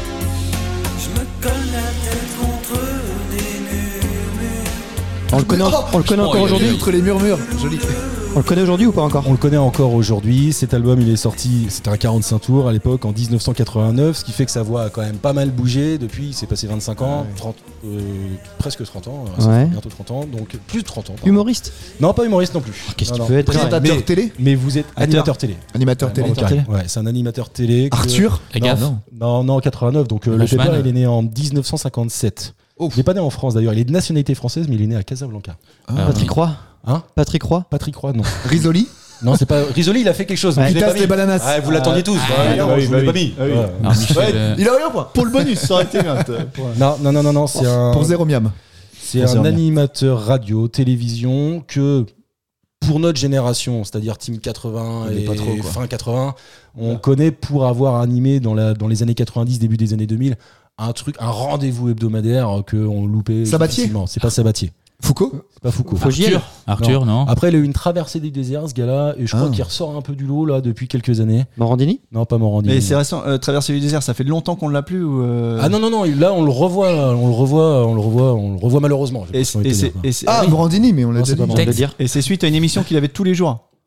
On le connaît, en- on le connaît Oh, encore il y a- aujourd'hui? Entre les murmures. Joli. On le connaît aujourd'hui ou pas encore? On le connaît encore aujourd'hui. Cet album, il est sorti, c'était un quarante-cinq tours à l'époque, en dix-neuf cent quatre-vingt-neuf, ce qui fait que sa voix a quand même pas mal bougé. Depuis, il s'est passé vingt-cinq ans, trente, euh, presque trente ans, ça Ouais. fait bientôt trente ans, donc plus de trente ans. pardon. Humoriste? Non, pas humoriste non plus. Qu'est-ce Non, qu'il non. peut être? Présentateur mais- télé. Mais vous êtes animateur télé. Animateur télé. Ouais, télé. Ouais, c'est un animateur télé. que- Arthur. La gaffe. Non, Non, non, quatre-vingt-neuf. Donc euh, le Lachman. pépère, il est né en dix-neuf cent cinquante-sept. Ouf. Il n'est pas né en France d'ailleurs. Il est de nationalité française, mais il est né à Casablanca. Ah. Patrick Roy? Hein Patrick Roy? Patrick Roy, non. Risoli. Non, c'est pas. Risoli, il a fait quelque chose. mais Ouais. je l'ai pas Pitas mis. les bananas. Ah, vous l'attendiez tous. Ah, Ouais, non, bah oui, je vous bah l'ai pas oui. mis. Ah oui. Ouais. Alors Michel. euh, Il a eu un point. Pour le bonus, ça aurait été bien. Non, non, non, non, non, c'est un. Pour zéro miam. C'est Pour zéro un bien. animateur radio, télévision que pour notre génération, c'est-à-dire Team quatre-vingts On est et pas trop, quoi. fin quatre-vingts, on connaît pour avoir animé dans, la, dans les années quatre-vingt-dix, début des années deux mille, un truc, un rendez-vous hebdomadaire qu'on loupait. Sabatier. facilement. C'est pas Sabatier. Foucault. C'est pas Foucault. Arthur. Arthur, non. Après, il a eu une traversée du désert, ce gars-là, et je crois Ah. qu'il ressort un peu du lot là depuis quelques années. Morandini? Non, pas Morandini. Mais c'est récent, euh, Traverser du désert, ça fait longtemps qu'on l'a plus ou euh, Ah non non non, là on le revoit, là, on le revoit, on le revoit, on le revoit malheureusement. j'ai Et pas envie de et te c'est dire, quoi. et c'est- Ah, oui. Morandini, mais on l'a Non, déjà c'est pas dit. On va le dire. Et c'est suite à une émission qu'il avait tous les jours.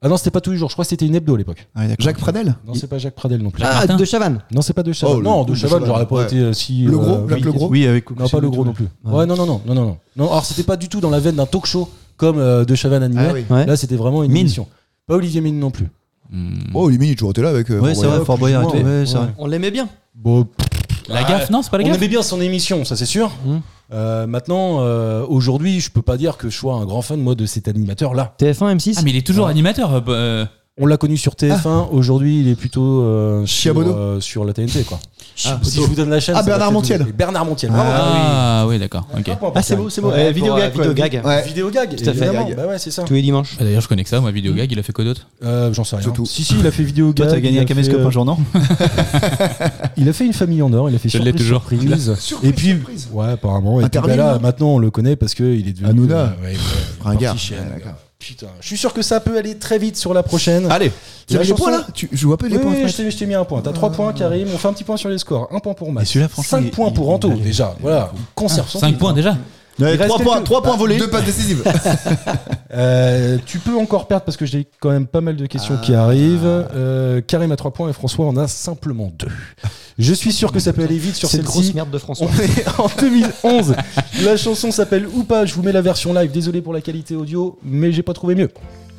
Ah non, c'était pas tous les jours. Je crois que c'était une hebdo à l'époque. Ah, d'accord. Jacques Pradel. Non, c'est pas Jacques Pradel non plus. Ah, Martin de Chavannes. Non, c'est pas de Chavannes. Oh, le- non, de de Chavannes, Chavannes, j'aurais pas ouais. été euh, si. Le euh, gros, Jacques oui. Le Gros. Oui, avec Non, pas le gros non plus. Ouais, non, non, non, non, non, non. Non, alors c'était pas du tout dans la veine d'un talk show comme euh, de Chavannes animé. Ah oui. Ouais. Là, c'était vraiment une Mine. émission. Pas Olivier Mine non plus. Hmm. Oh, Limine, il a toujours été là avec. euh, Ouais, Fort c'est vrai, Boyard. Fort Boyard et tout. moins, Ouais, ouais. c'est vrai. On l'aimait bien. Bon, La gaffe, non, c'est pas la on gaffe. aimait bien son émission, ça c'est sûr. Mmh. Euh, maintenant, euh, aujourd'hui, je peux pas dire que je sois un grand fan moi de cet animateur-là. T F un, M six. Ah, mais il est toujours animateur. euh, bah, euh, On l'a connu sur T F un. Aujourd'hui, il est plutôt euh, sur, Chiabodo. euh, sur la T N T, quoi. Ah, si je vous donne la chaîne. Ah, ça va Bernard peut-être Montiel. vous aider. Bernard Montiel. bravo. Ah, oui, d'accord. Ok. Un point pour Ah, c'est Karine. beau, c'est beau. Ouais, Eh, pour, vidéo euh, gag, quoi. vidéo gag. Ouais. Vidéo gag, Tout à fait. évidemment. Gag. Bah ouais, c'est ça. Tous les dimanches. Ah, D'ailleurs, je connais que ça, moi, vidéo gag, il a fait quoi d'autre Euh, J'en sais rien. Surtout. Si, si, il a fait vidéo Toi, gag. t'as gagné il un a fait, caméscope euh, un jour, non Il a fait une famille en or, il a fait Je l'ai surprise, toujours. surprise. Surprise, Et puis, surprise. ouais, apparemment. Et puis Interville, bah là, non maintenant, on le connaît parce qu'il est devenu. Hanouna. euh, ouais, ouais, Ringard. parti chez Ouais, Hanouna. d'accord. Putain, je suis sûr que ça peut aller très vite sur la prochaine. Allez, Tu La as les chanson- points là tu, Je vois pas les Oui, points. oui, Fred. je t'ai- je t'ai mis un point. T'as trois points, Karim. On fait un petit point sur les scores. Un point pour Max. Et celui-là, franchement, cinq il- points pour il- Anto, il- déjà. Voilà, il conserve son cinq titre, points hein. déjà. Il reste trois quelques- points, trois points volés. Deux passes décisives. Euh, tu peux encore perdre parce que j'ai quand même pas mal de questions qui arrivent. Euh, Karim a trois points et François en a simplement deux. Je suis sûr que ça peut aller vite sur C'est une celle-ci. grosse merde de François. On est en deux mille onze. La chanson s'appelle Ou pas. Je vous mets la version live. Désolé pour la qualité audio, mais j'ai pas trouvé mieux.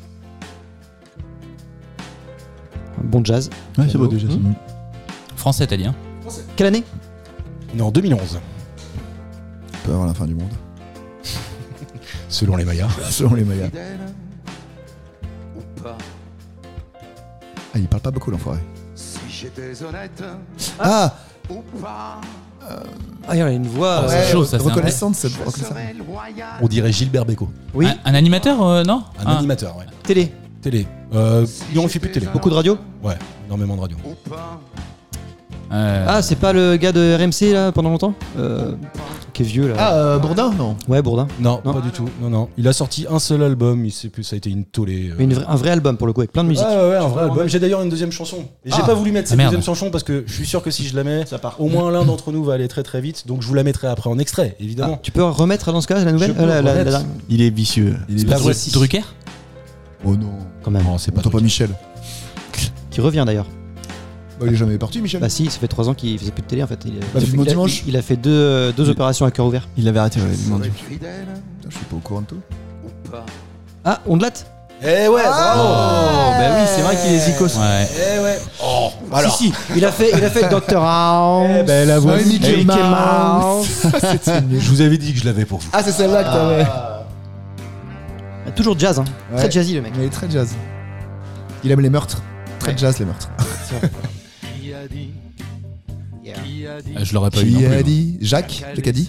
Bon jazz. Ouais, c'est beau déjà. Mmh. Français, t'as dit, hein Quelle année On est en deux mille onze, Peur à la fin du monde. selon les Mayas. Selon les Mayas. Ah, il parle pas beaucoup l'enfoiré. Ah Ah, il y a une voix. Ah, euh, c'est chaud, ça, c'est reconnaissante cette reconnaissante. On dirait Gilbert Bécaud. Oui, un, un animateur, euh, non Un Ah. animateur, ouais. télé. Télé. Euh, non, il fait plus de télé. Beaucoup de radio. Ouais, énormément de radio. Euh, Ah, c'est pas le gars de R M C là pendant longtemps euh, Qui est vieux là. Ah, euh, Bourdin Non. Ouais, Bourdin. Non, Non. pas du tout. Non, non. Il a sorti un seul album. Il sait plus. Ça a été une tollée. euh. Mais une vraie- un vrai album pour le coup avec plein de musique. Ouais, ouais, ouais, un vrai album. J'ai d'ailleurs une deuxième chanson. Et j'ai Ah. pas voulu mettre cette Ah, merde. deuxième chanson parce que je suis sûr que si je la mets, Ça part. au moins l'un d'entre nous va aller très très vite. Donc je vous la mettrai après en extrait, évidemment. Ah, tu peux remettre dans ce cas la nouvelle Je peux Euh, la- la- remettre. la- Il est vicieux. Il est La Dru- voici. Drucker Oh non. Quand même. Non, c'est pas Attends pas Drucker. Michel. Qui revient d'ailleurs. Bah, il est jamais parti, Michel. Bah si, ça fait trois ans qu'il faisait plus de télé en fait. Il, Bah, il- Vivement il a, Dimanche. il- il a fait deux, euh, deux opérations à cœur ouvert. Il avait arrêté, ouais, il demande. Putain, je suis pas au courant de tout. Ah, Ondelat. Eh ouais, bravo. Oh, bah oui, c'est vrai qu'il est zikos. Ouais. Eh ouais. Oh, alors. Si, si, il a fait, il a fait docteur House. Eh ben la voix. Ouais, Mickey Mickey Mouse. Je vous avais dit que je l'avais pour vous. Ah, c'est celle-là que t'avais. Toujours jazz, hein. Ouais. Très jazzy le mec. Il est très jazz. Il aime les meurtres. Très jazz, les meurtres. Euh, Je l'aurais pas eu non Qui plus. a moi. dit Jacques, le caddie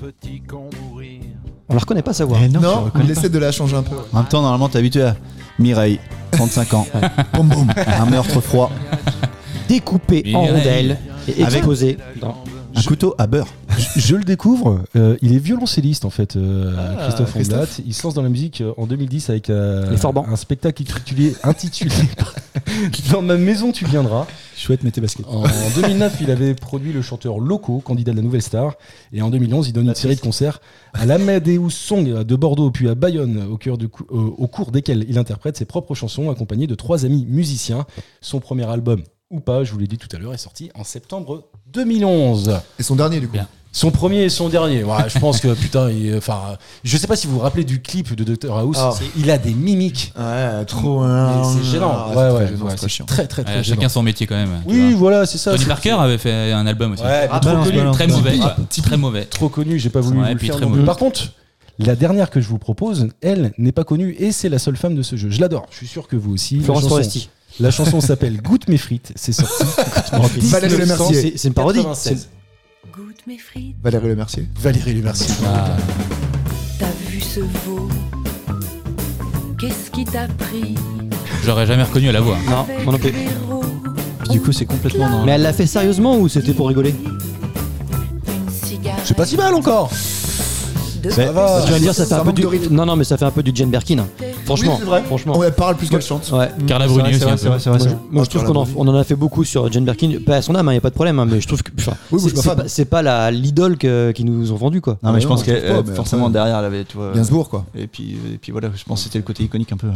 On la reconnaît pas sa voix. Eh non, tu Non, reconnais il essaie de la changer un peu. En même temps, normalement, t'es habitué à Mireille, trente-cinq ans, Boum boum. un meurtre froid, Découpé en Mireille. rondelles et Avec- exposé dans. un couteau à beurre. Je le découvre, euh, il est violoncelliste en fait, euh, Ah, Christophe Ondelat. Christophe. Il se lance dans la musique euh, en deux mille dix avec euh, Les Forbans. un spectacle intitulé, intitulé Dans ma maison tu viendras. Chouette, mais tes baskets. En deux mille neuf, il avait produit le chanteur Loco, candidat de la Nouvelle Star. Et en deux mille onze, il donne une série de concerts à l'Amadeus Song de Bordeaux, puis à Bayonne, au, cœur du cou- euh, au cours desquels il interprète ses propres chansons, accompagné de trois amis musiciens. Son premier album, Ou pas, je vous l'ai dit tout à l'heure, est sorti en septembre deux mille onze. Et son dernier, du coup. Bien. Son premier et son dernier. Ouais, je pense que putain, il- enfin, je sais pas si vous vous rappelez du clip de docteur House. Ah. c'est- Il a des mimiques. Ouais, trop. Mais c'est gênant. Ah, ouais, c'est ouais, très gênant, ouais, c'est très c'est chiant. très très très Ouais, gênant. chacun son métier quand même. tu Oui, vois. voilà, c'est ça. Tony c'est- Parker avait fait un album aussi. Ouais, mais Ah, trop balance, connu, balance. Très Tipeee. mauvais. quoi. Très mauvais. Trop connu, j'ai pas voulu Ouais, vous le puis faire très non plus. mauvais. Par contre, la dernière que je vous propose, elle n'est pas connue et c'est la seule femme de ce jeu. Je l'adore. Je suis sûr que vous aussi. Florence la chanson, Foresti. la chanson s'appelle Goûte mes frites. C'est sorti. Valérie Le Mercier. C'est c'est une parodie. quatre-vingt-seize. Goûte mes frites, Valérie Le Mercier. Valérie Le Mercier. Ah, t'as vu ce veau? Qu'est-ce qui t'a pris? J'aurais jamais reconnu à la voix. Non, moi non plus. Véro, Puis du coup, c'est complètement dans. Mais elle l'a fait sérieusement ou c'était pour rigoler? une cigarette. C'est pas si mal encore. de Ça va. Tu vas me dire ça fait Ça un peu manque du. de rythme. Non non mais ça fait un peu du Jane Birkin. Franchement. Oui, c'est vrai. Franchement. On elle parle plus qu'elle chante. Ouais. Carla C'est Bruni vrai, aussi. c'est un vrai, peu. c'est vrai, c'est vrai, Moi, c'est je, vrai. moi, Ah, je trouve Carla qu'on en, Bruni. on en a fait beaucoup sur Jane Birkin. Pas à son âme, il n'y a pas de problème, hein, mais je trouve que enfin, Oui, moi, je c'est suis pas c'est fan. pas, c'est pas la l'idole que- qu'ils nous ont vendu quoi. Non, mais je non, pense je trouve que pas, euh, mais forcément après- derrière, elle avait, tu vois. Gainsbourg, quoi. Et puis, et puis voilà, je pense que c'était le côté iconique un peu.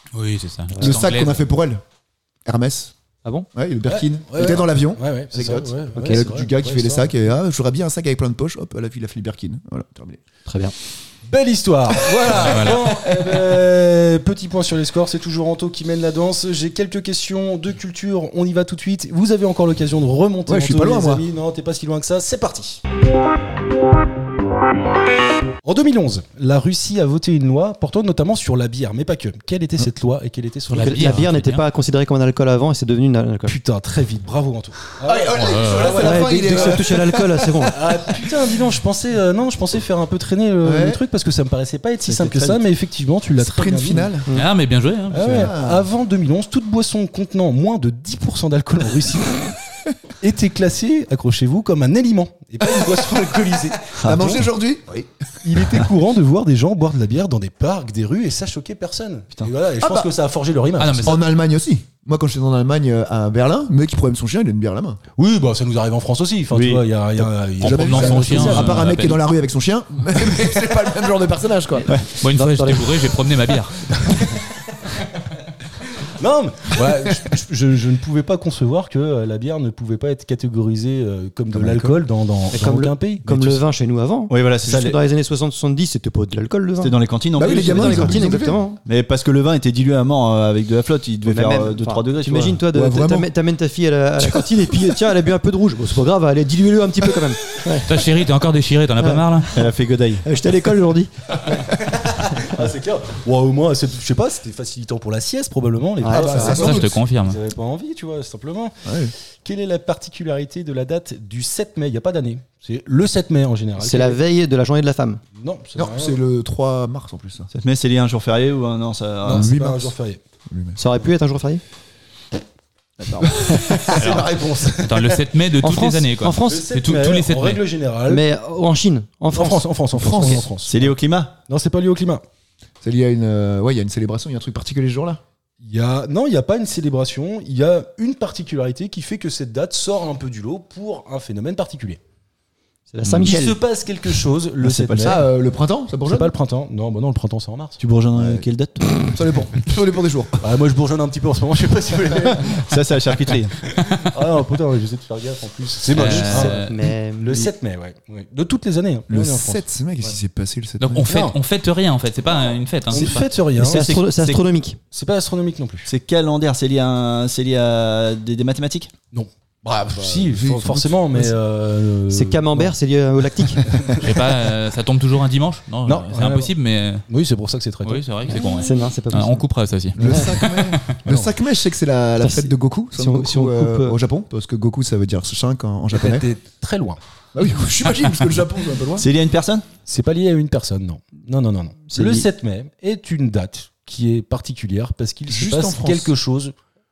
Oui, c'est ça. Le sac qu'on a fait pour elle. Hermès. Ah bon? Ouais, le Birkin. Ouais, ouais, Était ouais. dans l'avion. Ouais, ouais, c'est ça, Anecdote. ouais, Ok, ouais, le- c'est vrai. du gars qui Ouais, fait les ça. sacs et ah, j'aurais bien un sac avec plein de poches. Hop, la fille, il a fait le Birkin. Voilà, terminé. Très bien. Belle histoire. Voilà. Voilà. Bon, eh ben, petit point sur les scores. C'est toujours Anto qui mène la danse. J'ai quelques questions de culture. On y va tout de suite. Vous avez encore l'occasion de remonter. Ouais, je suis Anto, pas loin, les moi. amis. Non, t'es pas si loin que ça. C'est parti. En deux mille onze, la Russie a voté une loi portant notamment sur la bière, mais pas que. Quelle était cette loi et quelle était son La La bière, bière, c'est n'était bien. pas considérée comme un alcool avant et c'est devenu un alcool. Putain, très vite. Bravo Anto. Ah, ouais, ouais, là, c'est la Ouais, fin, dès, il dès est. que ça touche à l'alcool, là, c'est bon. Ah putain, dis donc, je pensais euh, non, je pensais faire un peu traîner le, Ouais. le truc parce que ça me paraissait pas être si C'était simple que très ça, vite. mais effectivement, tu l'as très bien Sprint dit. final. Ah, mais bien joué. Hein, Ah ouais. Ah. Avant deux mille onze, toute boisson contenant moins de dix pour cent d'alcool en Russie était classée, accrochez-vous, comme un aliment et pas une boisson alcoolisée. À Ah manger bon aujourd'hui? Oui. Il était courant de voir des gens boire de la bière dans des parcs, des rues, et ça choquait personne. Et, voilà, et je Ah pense bah. que ça a forgé leur image. Ah non, mais ça- En Allemagne aussi. Moi, quand j'étais en Allemagne euh, à Berlin, le mec qui prenait son chien, il a une bière à la main. Oui, bah ça nous arrive en France aussi. Enfin, Oui. tu vois, il y a, il y a- il y a- En Jamais promenant vu ça. son chien, À part euh, un mec à qui est dans peine. la rue avec son chien, mais c'est pas le même genre de personnage, quoi. Moi, une fois, j'étais bourré, j'ai promené ma bière. Non, mais ouais, je, je- je ne pouvais pas concevoir que euh, la bière ne pouvait pas être catégorisée euh, comme de Comme l'alcool dans, dans, Mais dans comme aucun le- pays. Comme Mais le tu- vin chez nous avant. Oui, voilà, c'est ça. Juste les- dans les années soixante soixante-dix, c'était pas de l'alcool le vin. C'était dans les cantines en Bah plus. oui, les gamins, dans les ils ont- cantines, ils ont exactement. Mais parce que le vin était dilué à mort euh, avec de la flotte, il devait Mais faire même, euh, deux enfin, trois degrés. tu vois. T'imagines, toi, de- Ouais, vraiment. t'amènes t'amènes ta fille à la, à la cantine et puis tiens, elle a bu un peu de rouge. Bon, c'est pas grave, allez, dilue-le un petit peu quand même. Ta chérie, t'es encore déchiré, t'en as pas marre là? Elle a fait godaille. Euh, J'étais à l'école aujourd'hui. Ah, c'est clair. Ouais, au moins, c'est- je sais pas, c'était facilitant pour la sieste probablement. Les Ouais, profs, ça, euh, Ça, je te confirme. Ils n'avaient pas envie, tu vois, simplement. Ouais. Quelle est la particularité de la date du sept mai? Il n'y a pas d'année. C'est le sept mai en général. C'est la veille de la journée de la femme. Non, ça Non, n'a rien à c'est voir. le trois mars en plus. Ça. Ça te met, c'est lié à un jour férié ou un non ça. Non, un- c'est huit pas un mars. jour férié. Ça aurait pu être un jour férié C'est la réponse. Attends, le sept mai de En toutes France, les années, quoi. en France, Le C'est sept tout- mai, tous les sept en mai. règle générale. mais en Chine, en En France. France, en France, en France, France. en France. C'est lié au climat. Non, c'est pas lié au climat. C'est lié à une. euh, Ouais, il y a une célébration, il y a un truc particulier ce jour-là. Il y a, non, il n'y a pas une célébration. Il y a une particularité qui fait que cette date sort un peu du lot pour un phénomène particulier. C'est la Il se Saint-Michel. passe quelque chose le Ah, c'est sept pas le mai. Ah, euh, le printemps, ça C'est bourgeonne pas le printemps. Non, bah non, le printemps c'est en mars. Tu bourgeonnes Ouais. à quelle date toi Ça dépend. Ça dépend des jours. Ah, moi je bourgeonne un petit peu en ce moment, je sais pas si vous l'avez. Ça, c'est la charcuterie. Ah non, putain, ouais, j'essaie de faire gaffe en plus. C'est moche. Euh, Ah, Mais Le sept mai, ouais. ouais. De toutes les années. hein. Le On est en France. sept, mec, qu'est-ce qui s'est passé le sept Donc mai on fête, Non. on fête rien en fait, c'est pas une fête. Hein, C'est pas- fête rien. c'est c'est- astro- c'est- c'est astronomique. C'est pas astronomique non plus. C'est calendaire, c'est lié à, un- c'est lié à des, des mathématiques. Bah, si, oui, for- sans forcément, mais. euh, C'est camembert, c'est lié au lactique. Je sais pas, euh, ça tombe toujours un dimanche? Non, Non, c'est rien à impossible, mais Oui, c'est pour ça que c'est très tôt. oui, c'est vrai que c'est con. ouais. C'est non, c'est pas Ah, possible. on coupera ça aussi. Le cinq mai. Le non. cinq mai, je sais que c'est la, la Ça, fête si- de Goku. Son si on- Goku, si on coupe, euh, euh, au Japon, parce que Goku ça veut dire cinq en, en japonais. T'es très loin. Ah oui, j'imagine, parce que le Japon c'est un peu loin. C'est lié à une personne. C'est pas lié à une personne, non. Non, non, non, non. C'est Le lié- sept mai est une date qui est particulière parce qu'il se Juste en passe France. quelque chose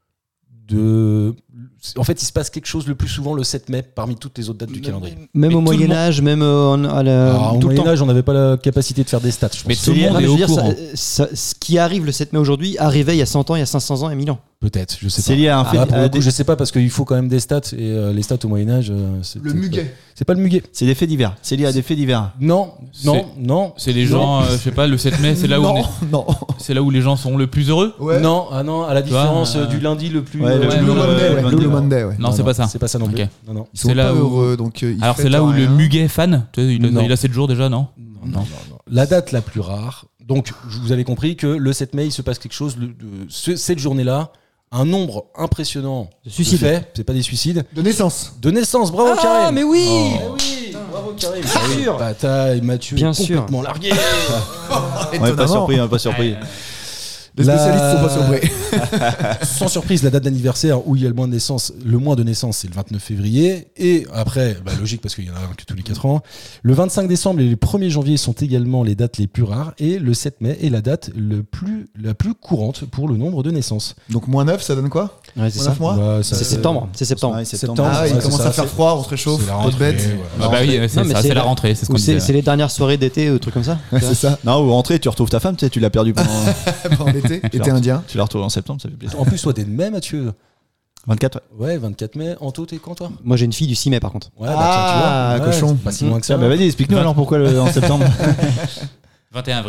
de. En fait, il se passe quelque chose le plus souvent le sept mai parmi toutes les autres dates du calendrier. Même Mais au tout le Moyen-Âge, même euh, en- à la- Alors, au tout le temps. Moyen-Âge, on n'avait pas la capacité de faire des stats, je pense. Mais tout le Non, monde mais est je veux au dire, courant. ça- ça- ce qui arrive le sept mai aujourd'hui arrivait il y a cent ans, il y a cinq cents ans et mille ans. Peut-être, je sais pas. C'est lié à un fait. Ah, pour à le coup, des- je sais pas parce qu'il faut quand même des stats et euh, les stats au Moyen-Âge. euh, c'était Le pas- muguet. C'est pas le muguet. C'est des faits divers. C'est lié à des faits divers. Non, non, non. C'est les non. gens, euh, je sais pas, le sept mai, c'est là où Non, les- non. c'est là où les gens sont le plus heureux. Ouais. Non, ah non, à la Tu vois, différence euh, euh, du lundi le plus. ouais, le Ouais, Blue le- Monday, ouais. le Blue Monday. Monday, ouais. Non, c'est pas ça. C'est pas ça non plus. Ok. Non, non. Ils sont C'est là pas où- heureux, donc euh, ils Alors c'est fêtent là où le rien. muguet fan, tu sais, il a, Non. il a sept jours déjà, non? Non, non, non. La date la plus rare. Donc, je- vous avez compris que le sept mai, il se passe quelque chose. le- de- ce- cette journée-là, un nombre impressionnant De suicides. faits, c'est pas des suicides, De naissance. de naissance. Bravo, Ah, Karim. mais oui Eh oui, bravo, Karim. Bien sûr. Bataille, Mathieu, Bien est sûr. complètement largué. On n'est pas Étonnamment. surpris, on n'est pas surpris. Les La- spécialistes sont pas surpris. Sans surprise, la date d'anniversaire où il y a le mois de naissance, le mois de naissance, c'est le vingt-neuf février. Et après, bah, logique parce qu'il y en a un que tous les quatre ans. Le vingt-cinq décembre et le premier janvier sont également les dates les plus rares. Et le sept mai est la date le plus, la plus courante pour le nombre de naissances. Donc moins neuf, ça donne quoi Ouais, c'est Moins ça. neuf mois Bah, ça- C'est septembre. C'est septembre. Ouais, Septembre. Ah, il Ouais, commence c'est ça, à faire c'est- froid, on se réchauffe. c'est la Pas de bête. rentrée, ouais. Ah bah oui, c'est Non, mais ça, c'est c'est la la- rentrée, c'est ce Ou qu'on c'est disait. c'est les dernières soirées d'été, ou trucs comme ça. Ouais, c'est ça. Non, ou rentrée, tu retrouves ta femme, tu sais, tu l'as perdu pendant. Pendant l'été. Été indien. Tu la retrouves en septembre, ça fait plaisir. En plus, toi, t'es de mai, Mathieu. vingt-quatre, ouais. Ouais, vingt-quatre mai. Anto, t'es quand, toi? Moi, j'ai une fille du six mai, par contre. Ouais, Ah, tiens, tu vois. cochon. c'est pas si loin que ça. Tiens, bah vas-y, explique-nous alors pourquoi le, en septembre. vingt et un avril, moi.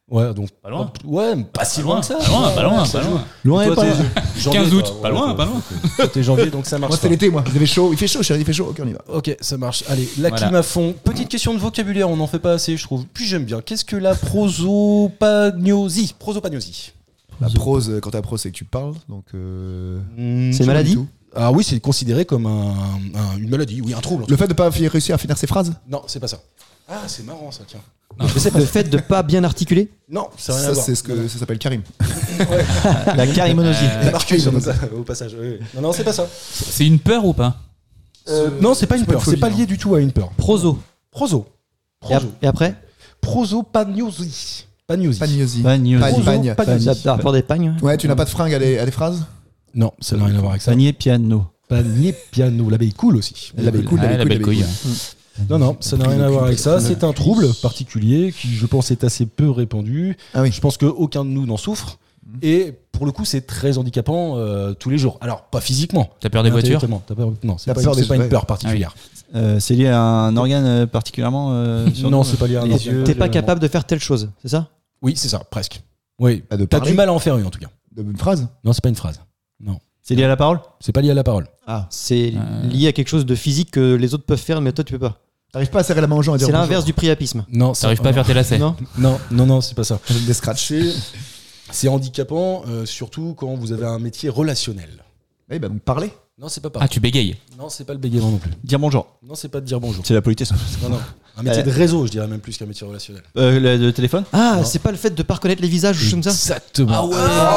Ouais, donc Pas loin. Ouais, mais pas si loin que ça. Pas loin, pas loin, Ça pas joue. loin. Loin et Toi, pas t'es loin. janvier, quinze août, toi, pas ouais, loin, toi, pas loin. Toi, t'es janvier, donc ça marche. Moi, c'était pas. l'été, moi. Vous avez chaud. Il fait chaud, chérie, il fait chaud. Ok, on y va. Ok, ça marche. Allez, la Voilà. clim à fond. Petite question de vocabulaire, on n'en fait pas assez, je trouve. Puis j'aime bien. Qu'est-ce que la prosopagnosie Prosopagnosie. La prose, euh, quand t'as prose, c'est que tu parles. Donc. euh, Hmm, C'est une maladie. tout. Ah oui, c'est considéré comme un, un- une maladie, oui, un trouble. Le fait de pas fi- réussir à finir ses phrases. Non, c'est pas ça. Ah, c'est marrant ça, tiens. Non, Je sais pas. Le fait de pas bien articuler. Non, ça n'a rien à Ça, voir. c'est ce que ça s'appelle Karim. La carimonosie. Euh, Marqué comme ça, au passage. oui, oui. Non, non, c'est pas ça. C'est une peur ou pas? Euh, non, c'est pas une c'est pas peur. une phobie, C'est pas lié hein. du tout à une peur. Proso. Proso. Et, ap- Proso. et après Prosopagnosie. Pagnosie. Pagnosie. Pagnosie. Pagne, pagne. Pagnosie. Ça a rapport des pagnes. ouais. Ouais, tu n'as pas de fringue à des, à des phrases. Non, ça n'a rien à voir avec ça. Panier piano. Panier piano. L'abeille cool aussi. L'abeille cool, Ouais, la l'abeille belle cool, couille. l'abeille Non, non, ça n'a rien à voir avec ça. C'est un trouble particulier qui, je pense, est assez peu répandu. Ah oui. Je pense qu'aucun de nous n'en souffre. Et pour le coup, c'est très handicapant euh, tous les jours. Alors, pas physiquement. T'as peur des voitures? Intellectuellement. T'as peur- Non, c'est T'as pas, peur c'est des- pas une ouais. peur particulière. Euh, c'est lié à un organe euh, particulièrement euh, sur Non, nous, c'est pas lié à un les organe. yeux. T'es pas euh, capable de faire telle chose, c'est ça? Oui, c'est ça, presque. Oui. Ah, de T'as parler du mal à en faire une, en tout cas. De une phrase. Non, c'est pas une phrase. Non. C'est lié à la parole. C'est pas lié à la parole. Ah. C'est Euh. lié à quelque chose de physique que les autres peuvent faire, mais toi tu peux pas. T'arrives pas à serrer la main aux gens et dire C'est bonjour. l'inverse du priapisme. Non, T'arrives pas à faire tes lacets? Non. Non, non, non, c'est pas ça. Des scratchs. C'est, c'est handicapant, euh, surtout quand vous avez un métier relationnel. Eh ben, parler. Non, c'est pas Ah, pareil. tu bégayes. Non, c'est pas le bégaiement non plus. Dire bonjour. Non, c'est pas de dire bonjour. C'est la politesse. Non, non. Un métier Euh. de réseau, je dirais même plus qu'un métier relationnel. Euh, le, le téléphone. Ah, Non. c'est pas le fait de pas reconnaître les visages ou chose comme ça? Exactement.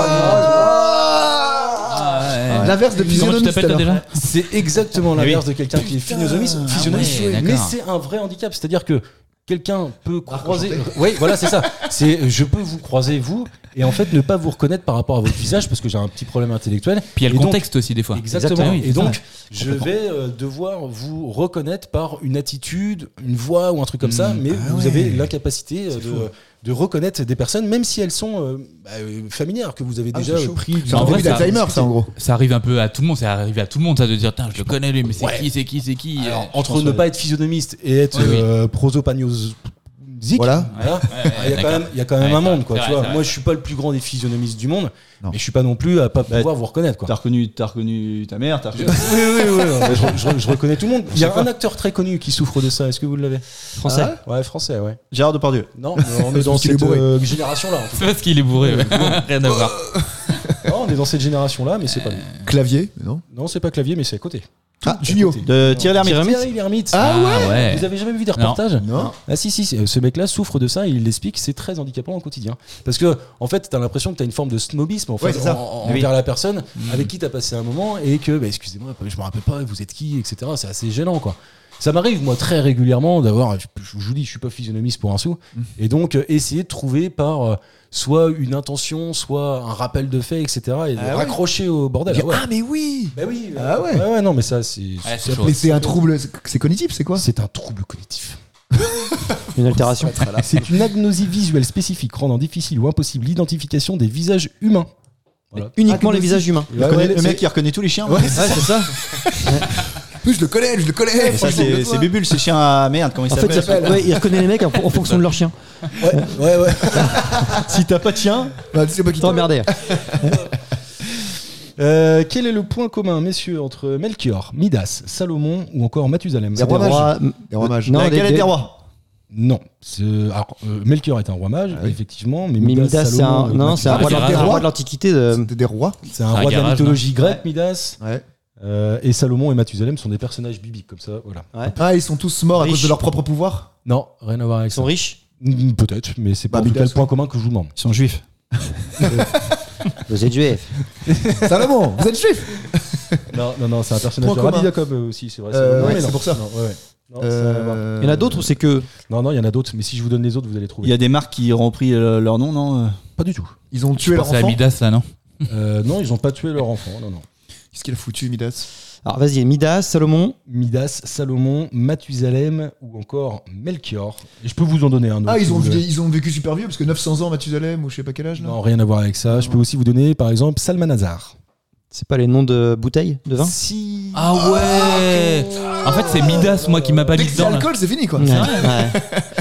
Ah, L'inverse de Comment tu physionomiste. t'appelles toi alors. déjà? C'est exactement l'inverse de quelqu'un qui est physionomiste. Ah physionomiste, ouais, mais d'accord. c'est un vrai handicap. C'est-à-dire que quelqu'un peut croiser. Oui, voilà, c'est ça. C'est je peux vous croiser, vous, et en fait ne pas vous reconnaître par rapport à votre visage parce que j'ai un petit problème intellectuel. Puis il y a le Et donc- contexte aussi des fois. Exactement. Oui, Et c'est donc, ça. je Complètement. vais euh, devoir vous reconnaître par une attitude, une voix ou un truc comme ça, Mmh. mais Ah vous ouais. avez l'incapacité euh, C'est de, fou. de reconnaître des personnes, même si elles sont euh, bah, euh, familières, que vous avez Ah, déjà c'est euh, chaud. pris. C'est En un vrai, début ça- d'Alzheimer, ça, en gros. Ça arrive un peu à tout le monde, ça arrive à tout le monde ça de dire tiens, je le connais lui, mais c'est Ouais. qui, c'est qui, c'est qui. Alors, Euh, je entre pense, ne euh, pas être physionomiste et être Oui, oui. euh, prosopagnosique, Voilà. voilà, ouais, ah, il y a quand d'accord. même, il y a quand même Ouais, un monde, quoi. c'est Tu vrai, vois. c'est vrai. Moi, je suis pas le plus grand des physionomistes du monde, Non. mais je suis pas non plus à pas Bah, pouvoir vous reconnaître, quoi. T'as reconnu, t'as reconnu ta mère. T'as reconnu... Oui, oui, oui. ouais, je, je- je reconnais tout le monde. Il y a un acteur très connu qui souffre de ça. Est-ce que vous l'avez? Français. Ouais, français, ouais. Gérard Depardieu. Non, mais on est dans qu'il est cette bourré. euh, génération-là. en tout C'est parce qu'il est bourré, ouais. Rien à voir. cas. Non, on est dans cette génération-là, mais c'est pas lui. Clavier, non. Non, c'est pas clavier, mais c'est à côté. Ah, Junio. De Thierry Lhermitte. Thierry Lhermitte. Ah ouais. Vous avez jamais vu des reportages? Non. Ah si, si, si, ce mec-là souffre de ça et il l'explique, c'est très handicapant au quotidien. Parce que, en fait, t'as l'impression que t'as une forme de snobisme en fait, Ouais, c'est ça. en- en- Oui. envers la personne avec qui t'as passé un moment et que, bah, excusez-moi, je me rappelle pas, vous êtes qui, et cetera. C'est assez gênant, quoi. Ça m'arrive, moi, très régulièrement d'avoir, je, je vous dis, je suis pas physionomiste pour un sou, et donc euh, essayer de trouver par euh, soit une intention, soit un rappel de fait, et cetera, et de Ah ouais. raccrocher au bordel. Ah ouais. Ah, mais oui. Bah oui. Ah ouais. Ouais, ouais, non, mais ça, c'est. Ouais, c'est- c'est chaud. Mais c'est un trouble. c'est- C'est cognitif, c'est quoi? c'est un trouble cognitif. Une altération. C'est une agnosie visuelle spécifique rendant difficile ou impossible l'identification des visages humains. Voilà. Uniquement Ah, les visages humains. Le, Ouais, connaît- ouais, le c'est- mec qui reconnaît tous les chiens. Ouais, Ouais, c'est ça. Plus, je le connais, je le connais. Et ça, franchement, c'est de c'est toi. Bubule, c'est chien à merde. Comment il En fait, s'appelle ça- ouais, il reconnaît les mecs en, en fonction de leur chien. Ouais, ouais, ouais. Si t'as pas de chien, Bah, tu sais pas qui T'es t'es. emmerdé. Euh, quel est le point commun, messieurs, entre Melchior, Midas, Salomon ou encore Mathusalem? Des rois mages. rois- Des rois mages. Non, laquelle des- est des des- rois? Non. c'est- Alors, euh, Melchior est un roi mage, Ah oui. effectivement, mais Mais Midas, Midas, c'est Salomon, un, euh, non, c'est un Ah, roi de c'est un rare. roi de l'Antiquité. de- C'était des rois. C'est un Un roi de la garage, mythologie non grecque, Midas. Ouais. Euh, et Salomon et Mathusalem sont des personnages bibliques, comme ça, voilà. Ouais. Ah, ils sont tous morts à Riches. cause de leur propre pouvoir. Non, rien à voir avec Ils sont ça. riches. Mm, Peut-être, mais c'est pas Bah, en tout cas Midas, le point commun que je vous demande. Ils sont juifs. Vous êtes juifs. Salomon, vous êtes juif. Non, non, non, c'est un personnage Point de commun. Rabbi Jacob euh, aussi, c'est vrai. Euh, Non, ouais, mais c'est non. pour ça. Non, ouais, ouais. Non, ça n'a rien à voir. Euh, Il y en a d'autres ou c'est que. Non, non, il y en a d'autres, mais si je vous donne les autres, vous allez trouver. Il y a des marques qui auront pris euh, leur nom, non euh Pas du tout. Ils ont tué leur C'est à enfant. Midas là, non? Euh, non, ils ont pas tué leur enfant. Non, non. Qu'est-ce qu'il a foutu, Midas? Alors vas-y, Midas, Salomon. Midas, Salomon, Mathusalem ou encore Melchior. Et je peux vous en donner un autre. Ah, ils si ont, vous voulez. ils ont vécu super vieux parce que neuf cents ans, Mathusalem ou je sais pas quel âge là. Non, rien à voir avec ça. Je peux aussi vous donner, par exemple, Salmanazar. C'est pas les noms de bouteilles de vin? Si. Ah ouais. En fait, c'est Midas, moi, qui m'a pas Dès mis que c'est dedans. là. alcool, c'est fini quoi. Ouais, ouais.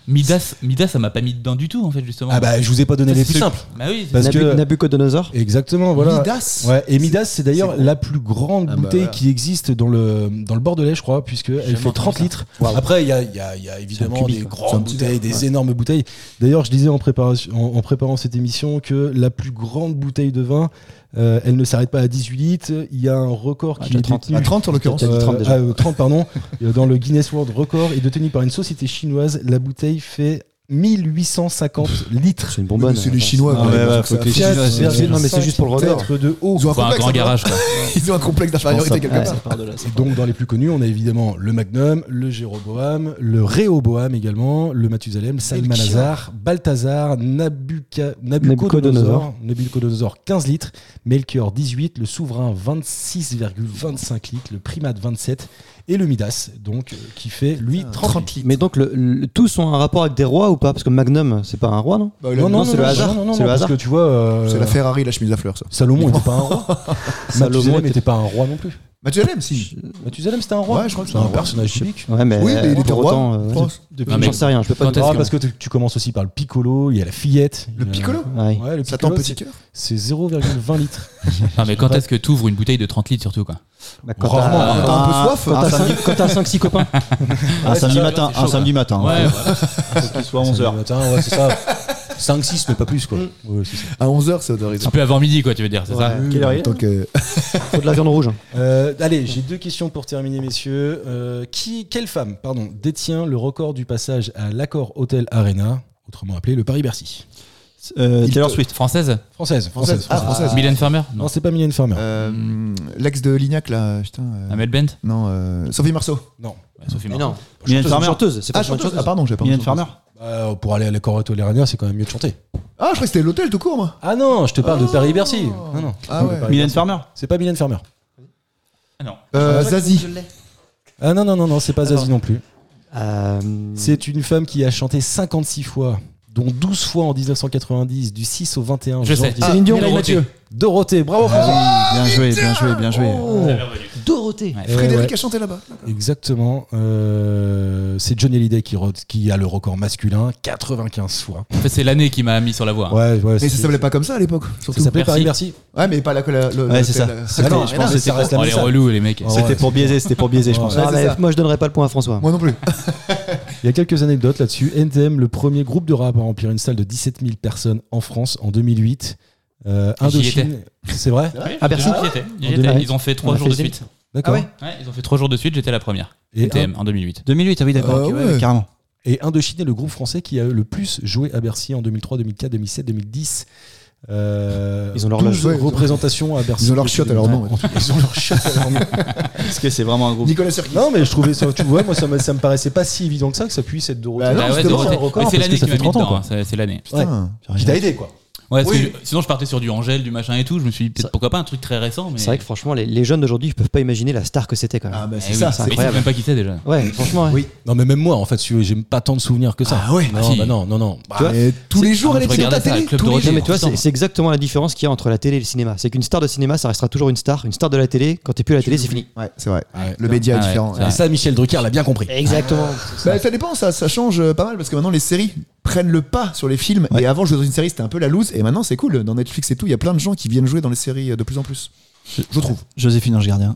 Midas, Midas, ça m'a pas mis dedans du tout en fait justement. Ah bah je vous ai pas donné les plus C'est- simples. Bah oui. Parce Nabu- que- Nabucodonosor. Exactement, voilà. Midas. Ouais, et Midas, c'est d'ailleurs c'est- la plus grande Ah bah bouteille voilà. qui existe dans le, dans le Bordelais, je crois, puisqu'elle jamais fait trente entendu litres. Après, il y a, il y, a, il y a évidemment cubique, des quoi. C'est un grandes petit bouteilles, verre, des ouais. énormes bouteilles. D'ailleurs, je disais en, préparation, en, en préparant cette émission que la plus grande bouteille de vin, euh, elle ne s'arrête pas à dix-huit litres. Il y a un record Ah, qui déjà est trente. détenu. À trente en l'occurrence. T'as dit trente déjà. ah, euh, trente, pardon. Euh, Dans le Guinness World Record est détenu par une société chinoise. La bouteille fait mille huit cent cinquante litres. C'est une bonbonne. C'est les Attends, Chinois. Ah quoi. ouais, Ils ouais, ont faut ça que les à faire. Chinois, c'est- c'est- non, mais c'est juste pour le record. Mètres de haut. Ils ont un Faut un complexe, grand hein. garage quoi. Ils ont un complexe d'infériorité quelque Ouais, part. ça part de là, ça. Et donc dans les plus connus, on a évidemment le Magnum, le Jéroboam, le Réhoboam également, le Mathusalem, Salmanazar, Balthazar, Nabuca- Nabucodonosor, Nabucodonosor quinze litres, Melchior dix-huit, le Souverain vingt-six virgule vingt-cinq litres, le Primate vingt-sept et le Midas donc euh, qui fait lui trente litres. Mais donc, le, le- tous ont un rapport avec des rois ou pas? Parce que Magnum, c'est pas un roi, non? Bah, il a- Non, non, c'est non, le non, hasard. non, non, C'est non, le parce hasard. que tu vois, euh, C'est la Ferrari, la chemise à fleurs, ça. Salomon n'était pas un roi. Salomon Mathusalem était- n'était pas un roi non plus. Mathusalem, si. Mathusalem c'était un roi. Ouais, je crois que c'est c'est un un roi. personnage biblique. Ouais, mais, Oui, mais il était pour roi, autant, je euh, pense. depuis- Non, mais j'en sais rien, je peux pas quand te est-ce Ah, que- parce que tu, tu commences aussi par le piccolo, il y a la fillette. Le il y a- piccolo Ouais. Ouais, le Satan piccolo, petit c'est- cœur. c'est zéro virgule vingt litres. Ah, mais quand est-ce que tu ouvres une bouteille de trente litres surtout quoi? Bah, quand Rarement, t'as- hein. T'as un peu Ah, soif. quand t'as- t'as cinq- quand t'as cinq six copains. Un samedi ça, matin, c'est chaud, un samedi matin. Ouais, hein. voilà. Faut qu'il soit onze heures. Matin, ouais, c'est ça. cinq six, mais pas plus, quoi. Ouais, c'est ça. À onze heures, c'est autorisé. Un peu avant midi quoi, tu veux dire, c'est ça? Quelle heure il est Donc, euh, Faut de la viande rouge. Euh, allez, j'ai deux questions pour terminer, messieurs. Euh, qui, quelle femme pardon, détient le record du passage à l'Accor Hotel Arena, autrement appelé le Paris-Bercy? Euh, Il Taylor te- Swift. Française? Française. Française. Ah, française. Mylène Farmer? Non, Non. c'est pas Mylène Farmer. euh, L'ex de Lignac, là. Putain. euh, Amel Bent? Non, euh, Sophie Marceau. Non. Ouais, Sophie Mais Marceau. non. Mylène Chanteuse, Farmer. chanteuse, c'est pas Ah, chanteuse. chanteuse. Ah, pardon, j'ai pas Mylène entendu. Farmer. Bah, pour aller à l'Accor Hotel Arena, c'est quand même mieux de chanter. Ah, je croyais que c'était l'hôtel tout court, moi. Ah non, je te parle de Paris-Bercy. Non, non. Ah ouais. Paris-Bercy. Mylène Farmer. C'est pas Mylène Farmer. Ah non. Euh, Zazie. Ah non, non, non, non, c'est pas Zazie non plus. Euh, C'est une femme qui a chanté cinquante-six fois, dont douze fois en dix-neuf cent quatre-vingt-dix, du six au vingt et un Je janvier. sais. Céline Dion. Mireille Mathieu. Dorothée, bravo François. Ah, bien joué, bien joué, bien joué. Dorothée. Ouais. Eh Frédéric ouais, a chanté là-bas. exactement. Euh, c'est Johnny Hallyday qui, re- qui a le record masculin, quatre-vingt-quinze fois. En fait, c'est l'année qui m'a mis sur la voie. Ouais, ouais. Mais c'est- ça s'appelait pas comme ça à l'époque. Surtout. Ça s'appelait Merci. Paris-Bercy. Ouais, mais pas la. la, la- Ouais, c'est ça. la- C'était- Ah non, je mais pense non, que ça reste la Oh, même les ça. relous les mecs. Oh, C'était ouais. pour biaiser, c'était pour biaiser, je pense. Ouais, Ah, c'est mais ça. moi, je donnerais pas le point à François. Moi non plus. Il y a quelques anecdotes là-dessus. N T M, le premier groupe de rap à remplir une salle de dix-sept mille personnes en France en deux mille huit. Euh, J'y Indochine. C'est vrai Ouais, À Bercy j'y étais, j'y En étais. deux mille. Ils ont fait On trois a jours fait de Zénith. suite. D'accord. Ah ouais Ouais, ils ont fait trois jours de suite, j'étais la première. Et, N T M en deux mille huit. deux mille huit, ah oui, d'accord, Ah ok, ouais, ouais. carrément. Et Indochine est le groupe français qui a le plus joué à Bercy en deux mille trois, deux mille quatre, deux mille sept, deux mille dix. Euh, Ils ont leur douze loge, ouais. représentations à Bercy. Ils ont leur chiotte à leur nom. Ils ont leur chiotte à leur nom. Parce que c'est vraiment un groupe. Nicolas Serki. Non, mais je trouvais ça, tu vois, moi ça me, ça me paraissait pas si évident que ça, que ça puisse être Dorothée. Bah non, Ah ouais, justement, Dorothée. c'est un record, Mais c'est parce l'année que ça qui m'a fait mis trente ans, dedans, quoi. hein, c'est c'est l'année. Putain. Qui t'a aidé, quoi. Ouais, parce Oui. que je- sinon je partais sur du Angèle, du machin et tout. Je me suis dit peut-être pourquoi pas un truc très récent. Mais... C'est vrai que franchement, les, les jeunes d'aujourd'hui, ils peuvent pas imaginer la star que c'était quand même. Ah, bah Eh c'est oui, ça. c'est mais ils savent incroyable. même pas qui c'est déjà. Ouais, franchement. ouais. Oui. Non, mais même moi, en fait, si tu veux, j'ai pas tant de souvenirs que ça. Ah ouais. Non, Ah, si. bah non, non, non. Bah, Tu vois, Et tous les jours, Ah, elle je était sur ta regardais ça, télé. Club Tous les Dorothée. Non, jours. mais tu vois, putain. c'est c'est exactement la différence qu'il y a entre la télé et le cinéma. C'est qu'une star de cinéma, ça restera toujours une star. Une star de la télé, quand t'es plus à la télé, c'est fini. Ouais, c'est vrai. Ouais. Le média Ah est ouais, différent. c'est ouais. et ça, Michel Drucker l'a bien compris. Exactement. Bah, ça dépend, ça, ça change euh, pas mal parce que maintenant les séries prennent le pas sur les films. Ouais. Et avant, jouer dans une série c'était un peu la loose. Et maintenant, c'est cool. Dans Netflix et tout, il y a plein de gens qui viennent jouer dans les séries euh, de plus en plus. Je trouve. Joséphine Ange Gardien.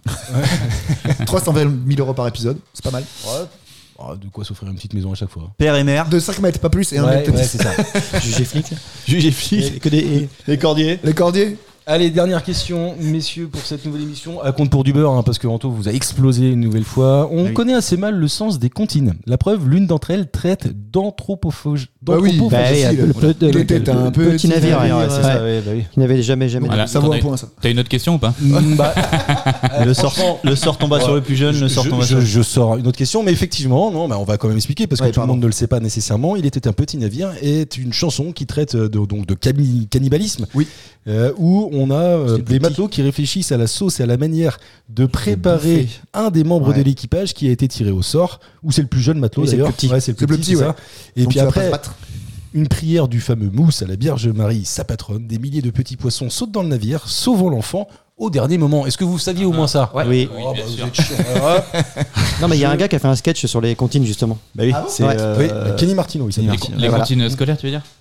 trois cent vingt mille euros par épisode, c'est pas mal. Oh, de quoi s'offrir une petite maison à chaque fois. Père et mère. De cinq mètres, pas plus. Et un Ouais, mètre ouais, dix. c'est ça. Jugé flic. Juge et flic. Que des. Les cordiers. Les cordiers. Allez, dernière question, messieurs, pour cette nouvelle émission. À compte pour du beurre, hein, parce que Anto vous a explosé une nouvelle fois. On Oui. connaît assez mal le sens des comptines. La preuve, l'une d'entre elles traite d'anthropophage. Bah oui. Bah, Facile. oui, le, le- Il le- était le- un le petit petit navire, navire, ouais, Ouais, c'est ouais, ça, ouais, bah oui. qui n'avait jamais jamais. Voilà. Ça vaut T'en un as- point, ça. T'as une autre question ou pas? Mm, bah, Le sort, le sort tomba sur le plus jeune, le sort je, tomba je- sur le je sors une autre question, mais effectivement, non, bah on va quand même expliquer parce que Ouais, tout le pardon. monde ne le sait pas nécessairement. Il était un petit navire est une chanson qui traite de, donc de cani- cannibalisme, Oui. euh, où on a euh, C'est plus des petit. matelots qui réfléchissent à la sauce et à la manière de préparer bouffer. un des membres Ouais. de l'équipage qui a été tiré au sort, ou c'est le plus jeune matelot Oui, c'est le d'ailleurs. plus petit. Ouais, c'est le C'est plus le petit, petit, c'est ouais. ça. Et Donc puis tu vas pas après, te battre. une prière du fameux Mousse à la Vierge Marie, sa patronne. Des milliers de petits poissons sautent dans le navire, sauvant l'enfant au dernier moment. Est-ce que vous saviez au moins ça? Ouais. Oui. Oh, bien bah, vous sûr. êtes chiant. Alors, Non, mais il y a un gars qui a fait un sketch sur les comptines, justement. Bah oui, Ah bon c'est. Ouais. euh, oui, Kenny Martino, il Kenny s'appelle. Martino. Les Voilà. cantines scolaires, tu veux dire?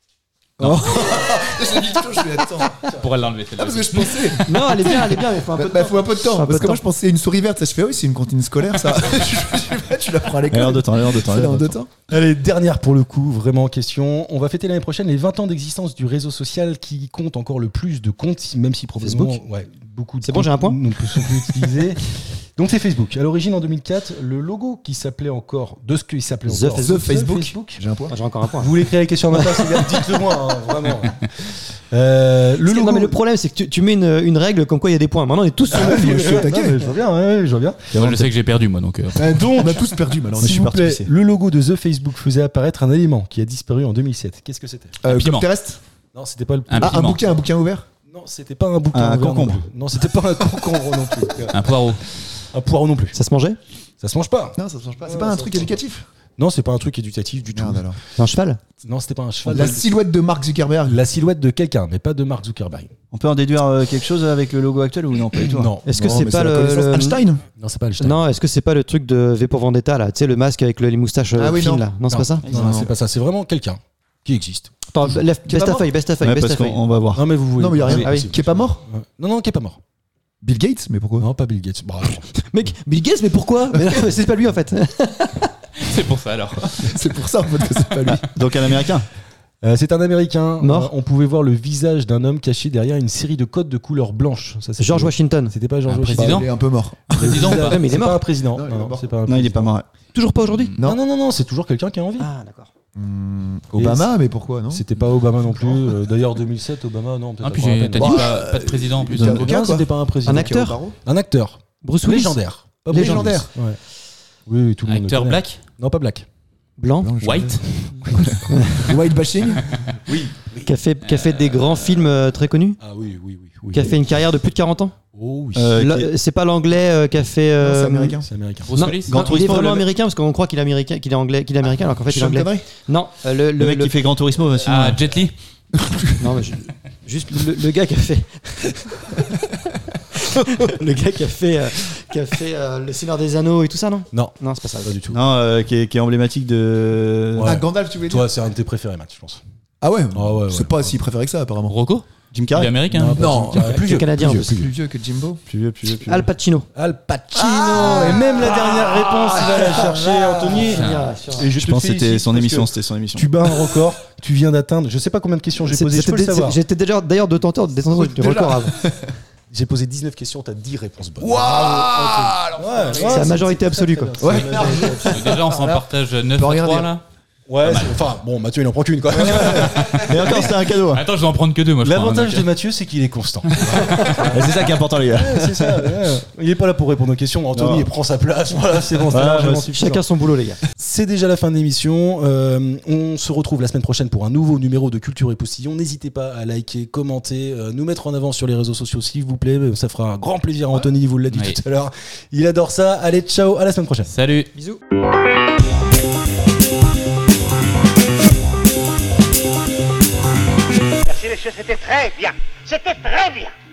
J'ai dit je vais attends. Pour elle l'enlever, Ah, celle-là. parce que je pensais. Non, elle est bien, elle est bien, mais il faut un peu Bah, de bah, temps. faut un peu de temps. Faut un peu Parce de que moi, temps. je pensais une souris verte. Ça, je fais, oui, c'est une cantine scolaire, ça. Tu l'apprends à Elle est en l'école. deux temps, elle est en deux temps. Elle elle est est en en deux deux temps. temps. Allez, dernière pour le coup, vraiment question. On va fêter l'année prochaine les vingt ans d'existence du réseau social qui compte encore le plus de comptes, même si probablement Facebook. ouais, beaucoup de C'est bon, comptes j'ai un point ne sont plus utilisés. Donc c'est Facebook. À l'origine, en deux mille quatre, le logo qui s'appelait encore, de ce qu'il s'appelait The encore, The Facebook. J'ai un point. Ah, j'ai encore un point. Vous voulez créer la question à ma place, les gars, dites-le moi, hein, vraiment. Euh, le Parce que- logo. Non, mais le problème, c'est que tu, tu mets une, une règle comme quoi il y a des points. Maintenant, on est tous sur le Ouais, fil. ouais, je suis au ouais, taquet. non, mais je vois bien, ouais, ouais, je vois bien. Moi, je sais que j'ai perdu, moi, donc. euh, Euh, donc, On a tous perdu, malheureusement. je s'il suis vous parti plaît, pisser. le logo de The Facebook faisait apparaître un élément qui a disparu en deux mille sept. Qu'est-ce que c'était? Euh, piment. Globe terrestre. Non, c'était pas le. Un Ah, un piment. bouquin, un bouquin ouvert. Non, c'était pas un bouquin. Un ouvert non concombre. plus. Non, c'était pas un concombre non plus. Un poireau. Un poireau non plus. Ça se mangeait? Ça se mange pas. Non, ça se change pas. C'est Ouais, pas un ça truc se change éducatif. Non, c'est pas un truc éducatif du tout. Merde alors. C'est un cheval? Non, c'était pas un cheval. La silhouette de Mark Zuckerberg. La silhouette de quelqu'un, mais pas de Mark Zuckerberg. On peut en déduire euh, quelque chose avec le logo actuel ou non? Pas du tout. hein. Non. Est-ce que Non, c'est mais pas la le. connaissance. le- Einstein. Non, c'est pas Einstein. Non, est-ce que c'est pas le truc de V pour Vendetta, là? Tu sais, le masque avec le- les moustaches euh, Ah oui, fines, non. là? Non, c'est Non. pas ça? Non, non, c'est pas ça. C'est vraiment quelqu'un qui existe. Attends, lève- Qui est pas best mort feuille, best feuille, Ouais, best parce feuille. qu'on on va voir. Non, mais vous voulez. Non, mais il y a rien. Ah oui. Qui est pas mort. Ouais. Non, non, qui est pas mort. Bill Gates, mais pourquoi? Non, pas Bill Gates. Bravo. Mec, Bill Gates, mais pourquoi? Mais non, mais c'est pas lui en fait. C'est pour ça, alors. C'est pour ça en fait que c'est pas lui. Donc un américain. Euh, c'est un Américain. Mort. Euh, on pouvait voir le visage d'un homme caché derrière une série de codes de couleur blanche. Ça, c'est George Washington. C'était pas George Un Washington. président. Il est un peu mort. Président ou pas? Ouais, mais il est C'est mort. pas un président. Non, il est Non, mort. c'est pas un Non, il est pas président. mort. Toujours pas aujourd'hui? Non, non, non, non, c'est toujours quelqu'un qui a envie. Ah, d'accord. Hmm, Obama, mais pourquoi non? C'était pas Obama non plus. Euh, D'ailleurs, deux mille sept, Obama, non, peut-être Ah, puis pas. j'ai- t'as dit Ouais. pas, pas de président en plus. Il y a donc, aucun, Non, quoi. c'était pas un président. Un acteur? Un acteur. Bruce Willis. Légendaire. Pas Légendaire. Bruce Willis. Ouais. Oui, oui, tout le monde. le Acteur connaît. black. Non, pas black. Blanc. Non, je- White. White bashing. Qui a, fait, qui a fait des grands films euh, très connus. Ah oui, oui, oui. oui. Qui a fait une carrière de plus de quarante ans. Oh oui. Euh, Là, qui est- C'est pas l'anglais euh, qui a fait. Non, euh, c'est américain. C'est américain. Bruce Non, Willis. Gran non, il est Turismo, vraiment le- américain parce qu'on croit qu'il est américain, qu'il est anglais, qu'il est américain alors qu'en fait il est Sean anglais. Connery. Non, euh, le, Le mec qui fait Gran Turismo aussi. Ah, Jet Li. Non, mais je- juste le, le gars qui a fait. le gars qui a fait, euh, qui a fait euh, Le Seigneur des Anneaux et tout ça, non? Non, Non, c'est pas ça. pas du tout. Non, euh, qui, est, qui est emblématique de. Ouais. Ah, Gandalf, tu voulais dire? Toi, c'est un de tes préférés, Matt, je pense. Ah ouais. Ah ouais, ouais. C'est pas si préféré que ça apparemment. Rocco. Jim Il est Carrey. américain. Non, Non, Jim Carrey. plus vieux. Canadien, plus en vieux, plus. plus vieux que Jimbo. Plus vieux, plus vieux, plus vieux. Al Pacino. Al Pacino. Et même la dernière réponse, va la chercher, Anthony. Et Je te pense que c'était félicite son parce émission. que C'était son émission. Tu bats un record. Tu viens d'atteindre. Je sais pas combien de questions j'ai C'est- posées. Je peux c'était- le savoir. J'étais déjà d'ailleurs de tenteur de descendre du Déjà. record avant. J'ai posé dix-neuf questions. T'as dix réponses bonnes. Waouh. Ouais, C'est la majorité absolue quoi. Ouais. Donc déjà, on s'en partage neuf Peut à rien trois dire. là. Ouais, c'est- enfin, bon, Mathieu, il en prend qu'une, quoi. Et encore, c'était un cadeau. hein. Attends, je vais en prendre que deux, moi. je crois, hein, L'avantage donc, de Mathieu, c'est qu'il est constant. Et C'est ça qui est important, les gars. Ouais, c'est ça. ouais. Il est pas là pour répondre aux questions. Anthony, Non. il prend sa place. Voilà, c'est bon, c'est Ouais, largement bah, suffisant. Chacun son boulot les gars. C'est déjà la fin de l'émission. Euh, on se retrouve la semaine prochaine pour un nouveau numéro de Culture et Postillon. N'hésitez pas à liker, commenter, euh, nous mettre en avant sur les réseaux sociaux, s'il vous plaît. Ça fera un grand plaisir à Anthony, vous l'a dit Oui. tout à l'heure. Il adore ça. Allez, ciao, à la semaine prochaine. Salut. Bisous. Merci, messieurs, c'était très bien. C'était très bien.